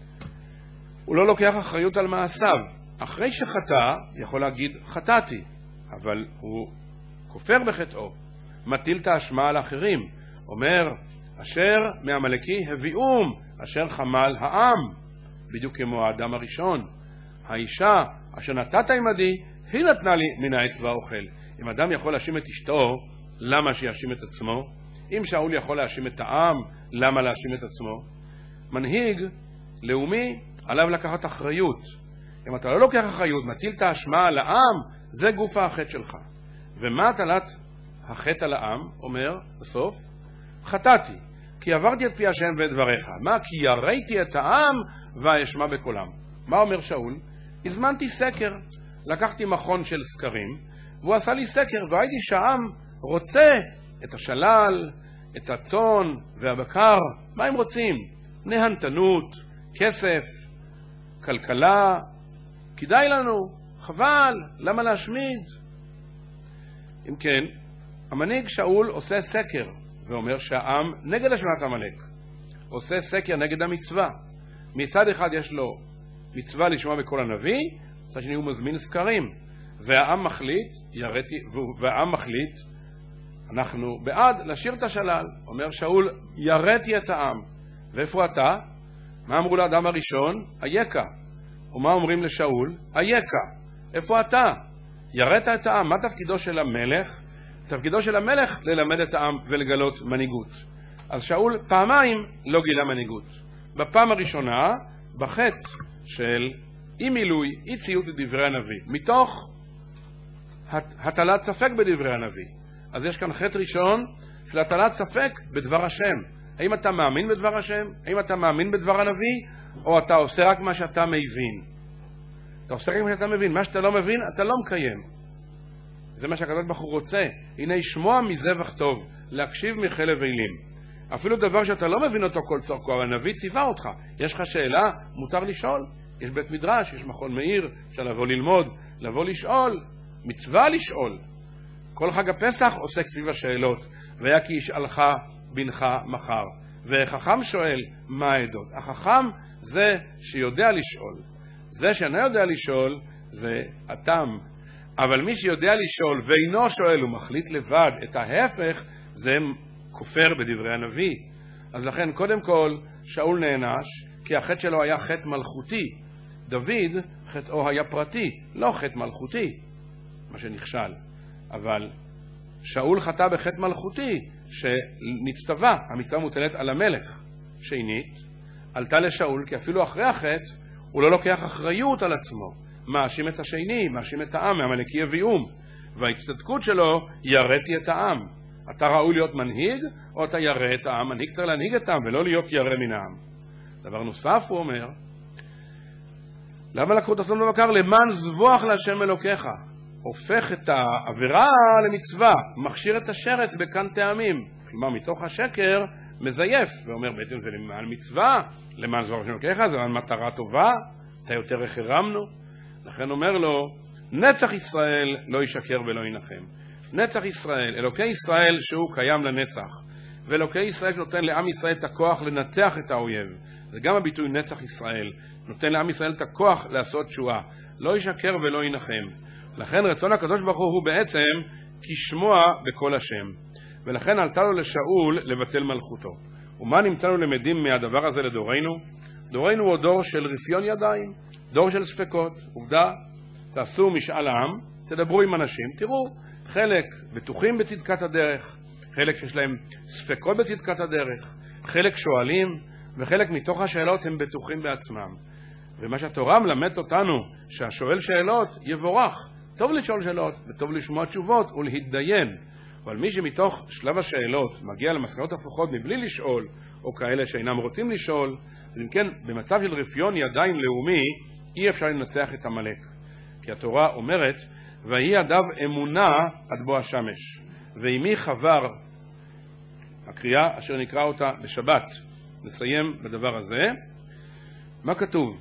הוא לא לוקח אחריות על מעשיו. אחרי שחטא יכול להגיד חטאתי, אבל הוא כופר בחטאו, מטיל את האשמה על האחרים, אומר אשר מהמלאקי הביאום אשר חמל העם, בדיוק כמו האדם הראשון. האישה אשר נתת עמדי היא נתנה לי מן העץ והאוכל. אם אדם יכול להאשים את אשתו, למה שיאשים את עצמו? אם שאול יכול להאשים את העם, למה להאשים את עצמו? מנהיג לאומי עליו לקחת אחריות. אם אתה לא לוקח אחריות, מטיל את האשמה על העם, זה גוף החטא שלך. ומה הטלת החטא על העם? אומר בסוף, חטאתי, כי עברתי את פי השם ואת דבריך. מה? כי יראתי את העם והאשמה בקולם. מה אומר שאול? הזמנתי סקר, לקחתי מכון של סקרים, והוא עשה לי סקר, והייתי שהעם רוצה את השלל, את הצאן והבקר. מה הם רוצים? נהנתנות, כסף, כלכלה. כדאי לנו, חבל, למה להשמיד? אם כן, המנהיג שאול עושה סקר ואומר שהעם נגד השמעת עמלק, עושה סקר נגד המצווה. מצד אחד יש לו מצווה לשמוע בקול הנביא, מצד שני הוא מזמין סקרים, והעם מחליט, יראתי, והעם מחליט, אנחנו בעד לשיר את השלל. אומר שאול, יראתי את העם. ואיפה אתה? מה אמרו לאדם הראשון? אייכה. ומה אומרים לשאול? אייכה. איפה אתה? יראת את העם. מה תפקידו של המלך? תפקידו של המלך ללמד את העם ולגלות מנהיגות. אז שאול פעמיים לא גילה מנהיגות. בפעם הראשונה, בחטא של אי מילוי, אי ציות לדברי הנביא, מתוך הטלת ספק בדברי הנביא. אז יש כאן חטא ראשון של הטלת ספק בדבר השם. האם אתה מאמין בדבר השם? האם אתה מאמין בדבר הנביא? או אתה עושה רק מה שאתה מבין? אתה עושה רק מה שאתה מבין. מה שאתה לא מבין, אתה לא מקיים. זה מה שהקדוש ברוך הוא רוצה. הנה לשמוע מזבח טוב, להקשיב מחלב אילים. אפילו דבר שאתה לא מבין אותו כל צורכו, אבל הנביא ציווה אותך. יש לך שאלה, מותר לשאול. יש בית מדרש, יש מכון מאיר, אפשר לבוא ללמוד, לבוא לשאול. מצווה לשאול. כל חג הפסח עוסק סביב השאלות. והיה כי ישאלך בנך מחר. וחכם שואל, מה העדות? החכם זה שיודע לשאול. זה שאינו יודע לשאול, זה התם. אבל מי שיודע לשאול ואינו שואל ומחליט לבד את ההפך, זה כופר בדברי הנביא. אז לכן, קודם כל, שאול נענש, כי החטא שלו היה חטא מלכותי. דוד, חטאו היה פרטי, לא חטא מלכותי, מה שנכשל. אבל שאול חטא בחטא מלכותי, שנצטווה, המצווה מוטלת על המלך. שנית, עלתה לשאול, כי אפילו אחרי החטא, הוא לא לוקח אחריות על עצמו. מאשים את השני, מאשים את העם, מהמלאכי הביאום. וההצטדקות שלו, יראתי את העם. אתה ראוי להיות מנהיג, או אתה ירא את העם? מנהיג צריך להנהיג את העם, ולא להיות ירא מן העם. דבר נוסף, הוא אומר, למה לקחו את הצאן ובקר? למען זבוח להשם אלוקיך. הופך את העבירה למצווה, מכשיר את השרץ בכאן טעמים. כלומר, מתוך השקר, מזייף, ואומר, בעצם זה למען מצווה, למען זבוח להשם אלוקיך, זה למען מטרה טובה, אתה יותר החרמנו. לכן אומר לו, נצח ישראל לא ישקר ולא ינחם. נצח ישראל, אלוקי ישראל שהוא קיים לנצח, ואלוקי ישראל נותן לעם ישראל את הכוח לנצח את האויב. זה גם הביטוי נצח ישראל, נותן לעם ישראל את הכוח לעשות תשועה. לא ישקר ולא ינחם. לכן רצון הקדוש ברוך הוא בעצם כשמוע בכל השם. ולכן עלתה לו לשאול לבטל מלכותו. ומה נמצא לו למדים מהדבר הזה לדורנו? דורנו הוא דור של רפיון ידיים, דור של ספקות. עובדה, תעשו משאל העם, תדברו עם אנשים, תראו, חלק בטוחים בצדקת הדרך, חלק שיש להם ספקות בצדקת הדרך, חלק שואלים, וחלק מתוך השאלות הם בטוחים בעצמם. ומה שהתורה מלמדת אותנו, שהשואל שאלות יבורך. טוב לשאול שאלות, וטוב לשמוע תשובות ולהתדיין. אבל מי שמתוך שלב השאלות מגיע למסקנות הפוכות מבלי לשאול, או כאלה שאינם רוצים לשאול, אז אם כן, במצב של רפיון ידיים לאומי, אי אפשר לנצח את עמלק. כי התורה אומרת, ויהי ידיו אמונה עד בוא השמש. ואימי חבר, הקריאה אשר נקרא אותה בשבת. נסיים בדבר הזה. מה כתוב?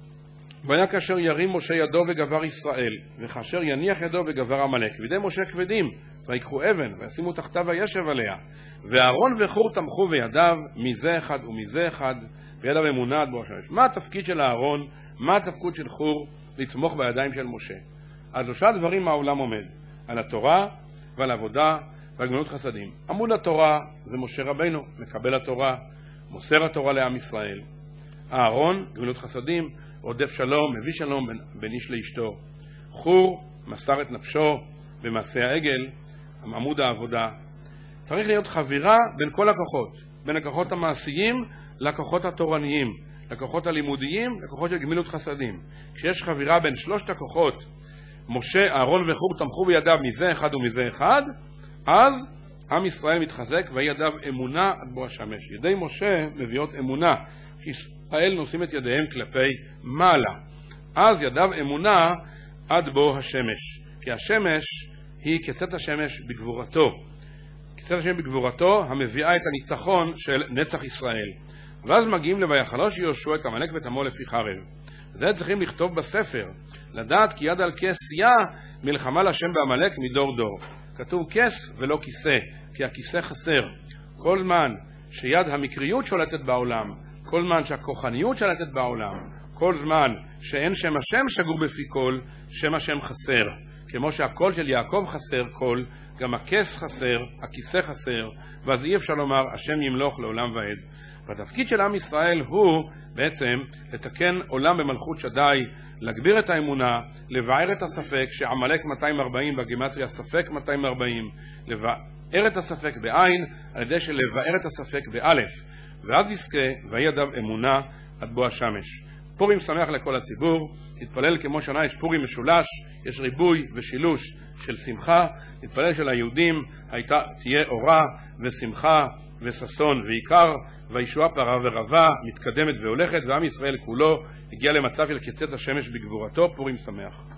והיה כאשר ירים משה ידו וגבר ישראל, וכאשר יניח ידו וגבר עמלק. וידי משה כבדים, ויקחו אבן, וישימו תחתיו וישב עליה. ואהרון וחור תמכו בידיו, מזה אחד ומזה אחד, וידיו אמונה עד בוא השמש. מה התפקיד של אהרון? מה התפקיד של חור? לתמוך בידיים של משה. אז שלושה דברים העולם עומד, על התורה ועל עבודה ועל גמילות חסדים. עמוד התורה זה משה רבינו, מקבל התורה, מוסר התורה לעם ישראל. אהרון, גמילות חסדים, עודף שלום, מביא שלום בין, בין איש לאשתו. חור, מסר את נפשו במעשה העגל, עמוד העבודה. צריך להיות חבירה בין כל הכוחות, בין הכוחות המעשיים לכוחות התורניים, לכוחות הלימודיים, לכוחות של גמילות חסדים. כשיש חבירה בין שלושת הכוחות, משה, אהרון וחור תמכו בידיו מזה אחד ומזה אחד, אז עם ישראל מתחזק וידיו אמונה עד בוא השמש. ידי משה מביאות אמונה, כי ישראל נושאים את ידיהם כלפי מעלה. אז ידיו אמונה עד בוא השמש. כי השמש היא כצאת השמש בגבורתו. כצאת השמש בגבורתו המביאה את הניצחון של נצח ישראל. ואז מגיעים לויחלוש יהושע את עמלק ואת עמו לפי חרב. זה צריכים לכתוב בספר, לדעת כי יד על כס יא מלחמה לשם בעמלק מדור דור. כתוב כס ולא כיסא, כי הכיסא חסר. כל זמן שיד המקריות שולטת בעולם, כל זמן שהכוחניות שולטת בעולם, כל זמן שאין שם השם שגור בפי כל, שם השם חסר. כמו שהקול של יעקב חסר קול, גם הכס חסר, הכיסא חסר, ואז אי אפשר לומר השם ימלוך לעולם ועד. והתפקיד של עם ישראל הוא בעצם לתקן עולם במלכות שדי, להגביר את האמונה, לבאר את הספק, שעמלק מאתיים וארבעים בגימטריה ספק מאתיים וארבעים, לבאר את הספק בעין, על ידי שלבאר את הספק באלף, ואז יזכה וידב אמונה עד בוא השמש. פורים שמח לכל הציבור, נתפלל כמו שנה יש פורים משולש, יש ריבוי ושילוש של שמחה, נתפלל שליהודים הייתה, תהיה אורה ושמחה וששון ועיקר, והישועה פרה ורבה, מתקדמת והולכת, ועם ישראל כולו הגיע למצב של קצת השמש בגבורתו. פורים שמח.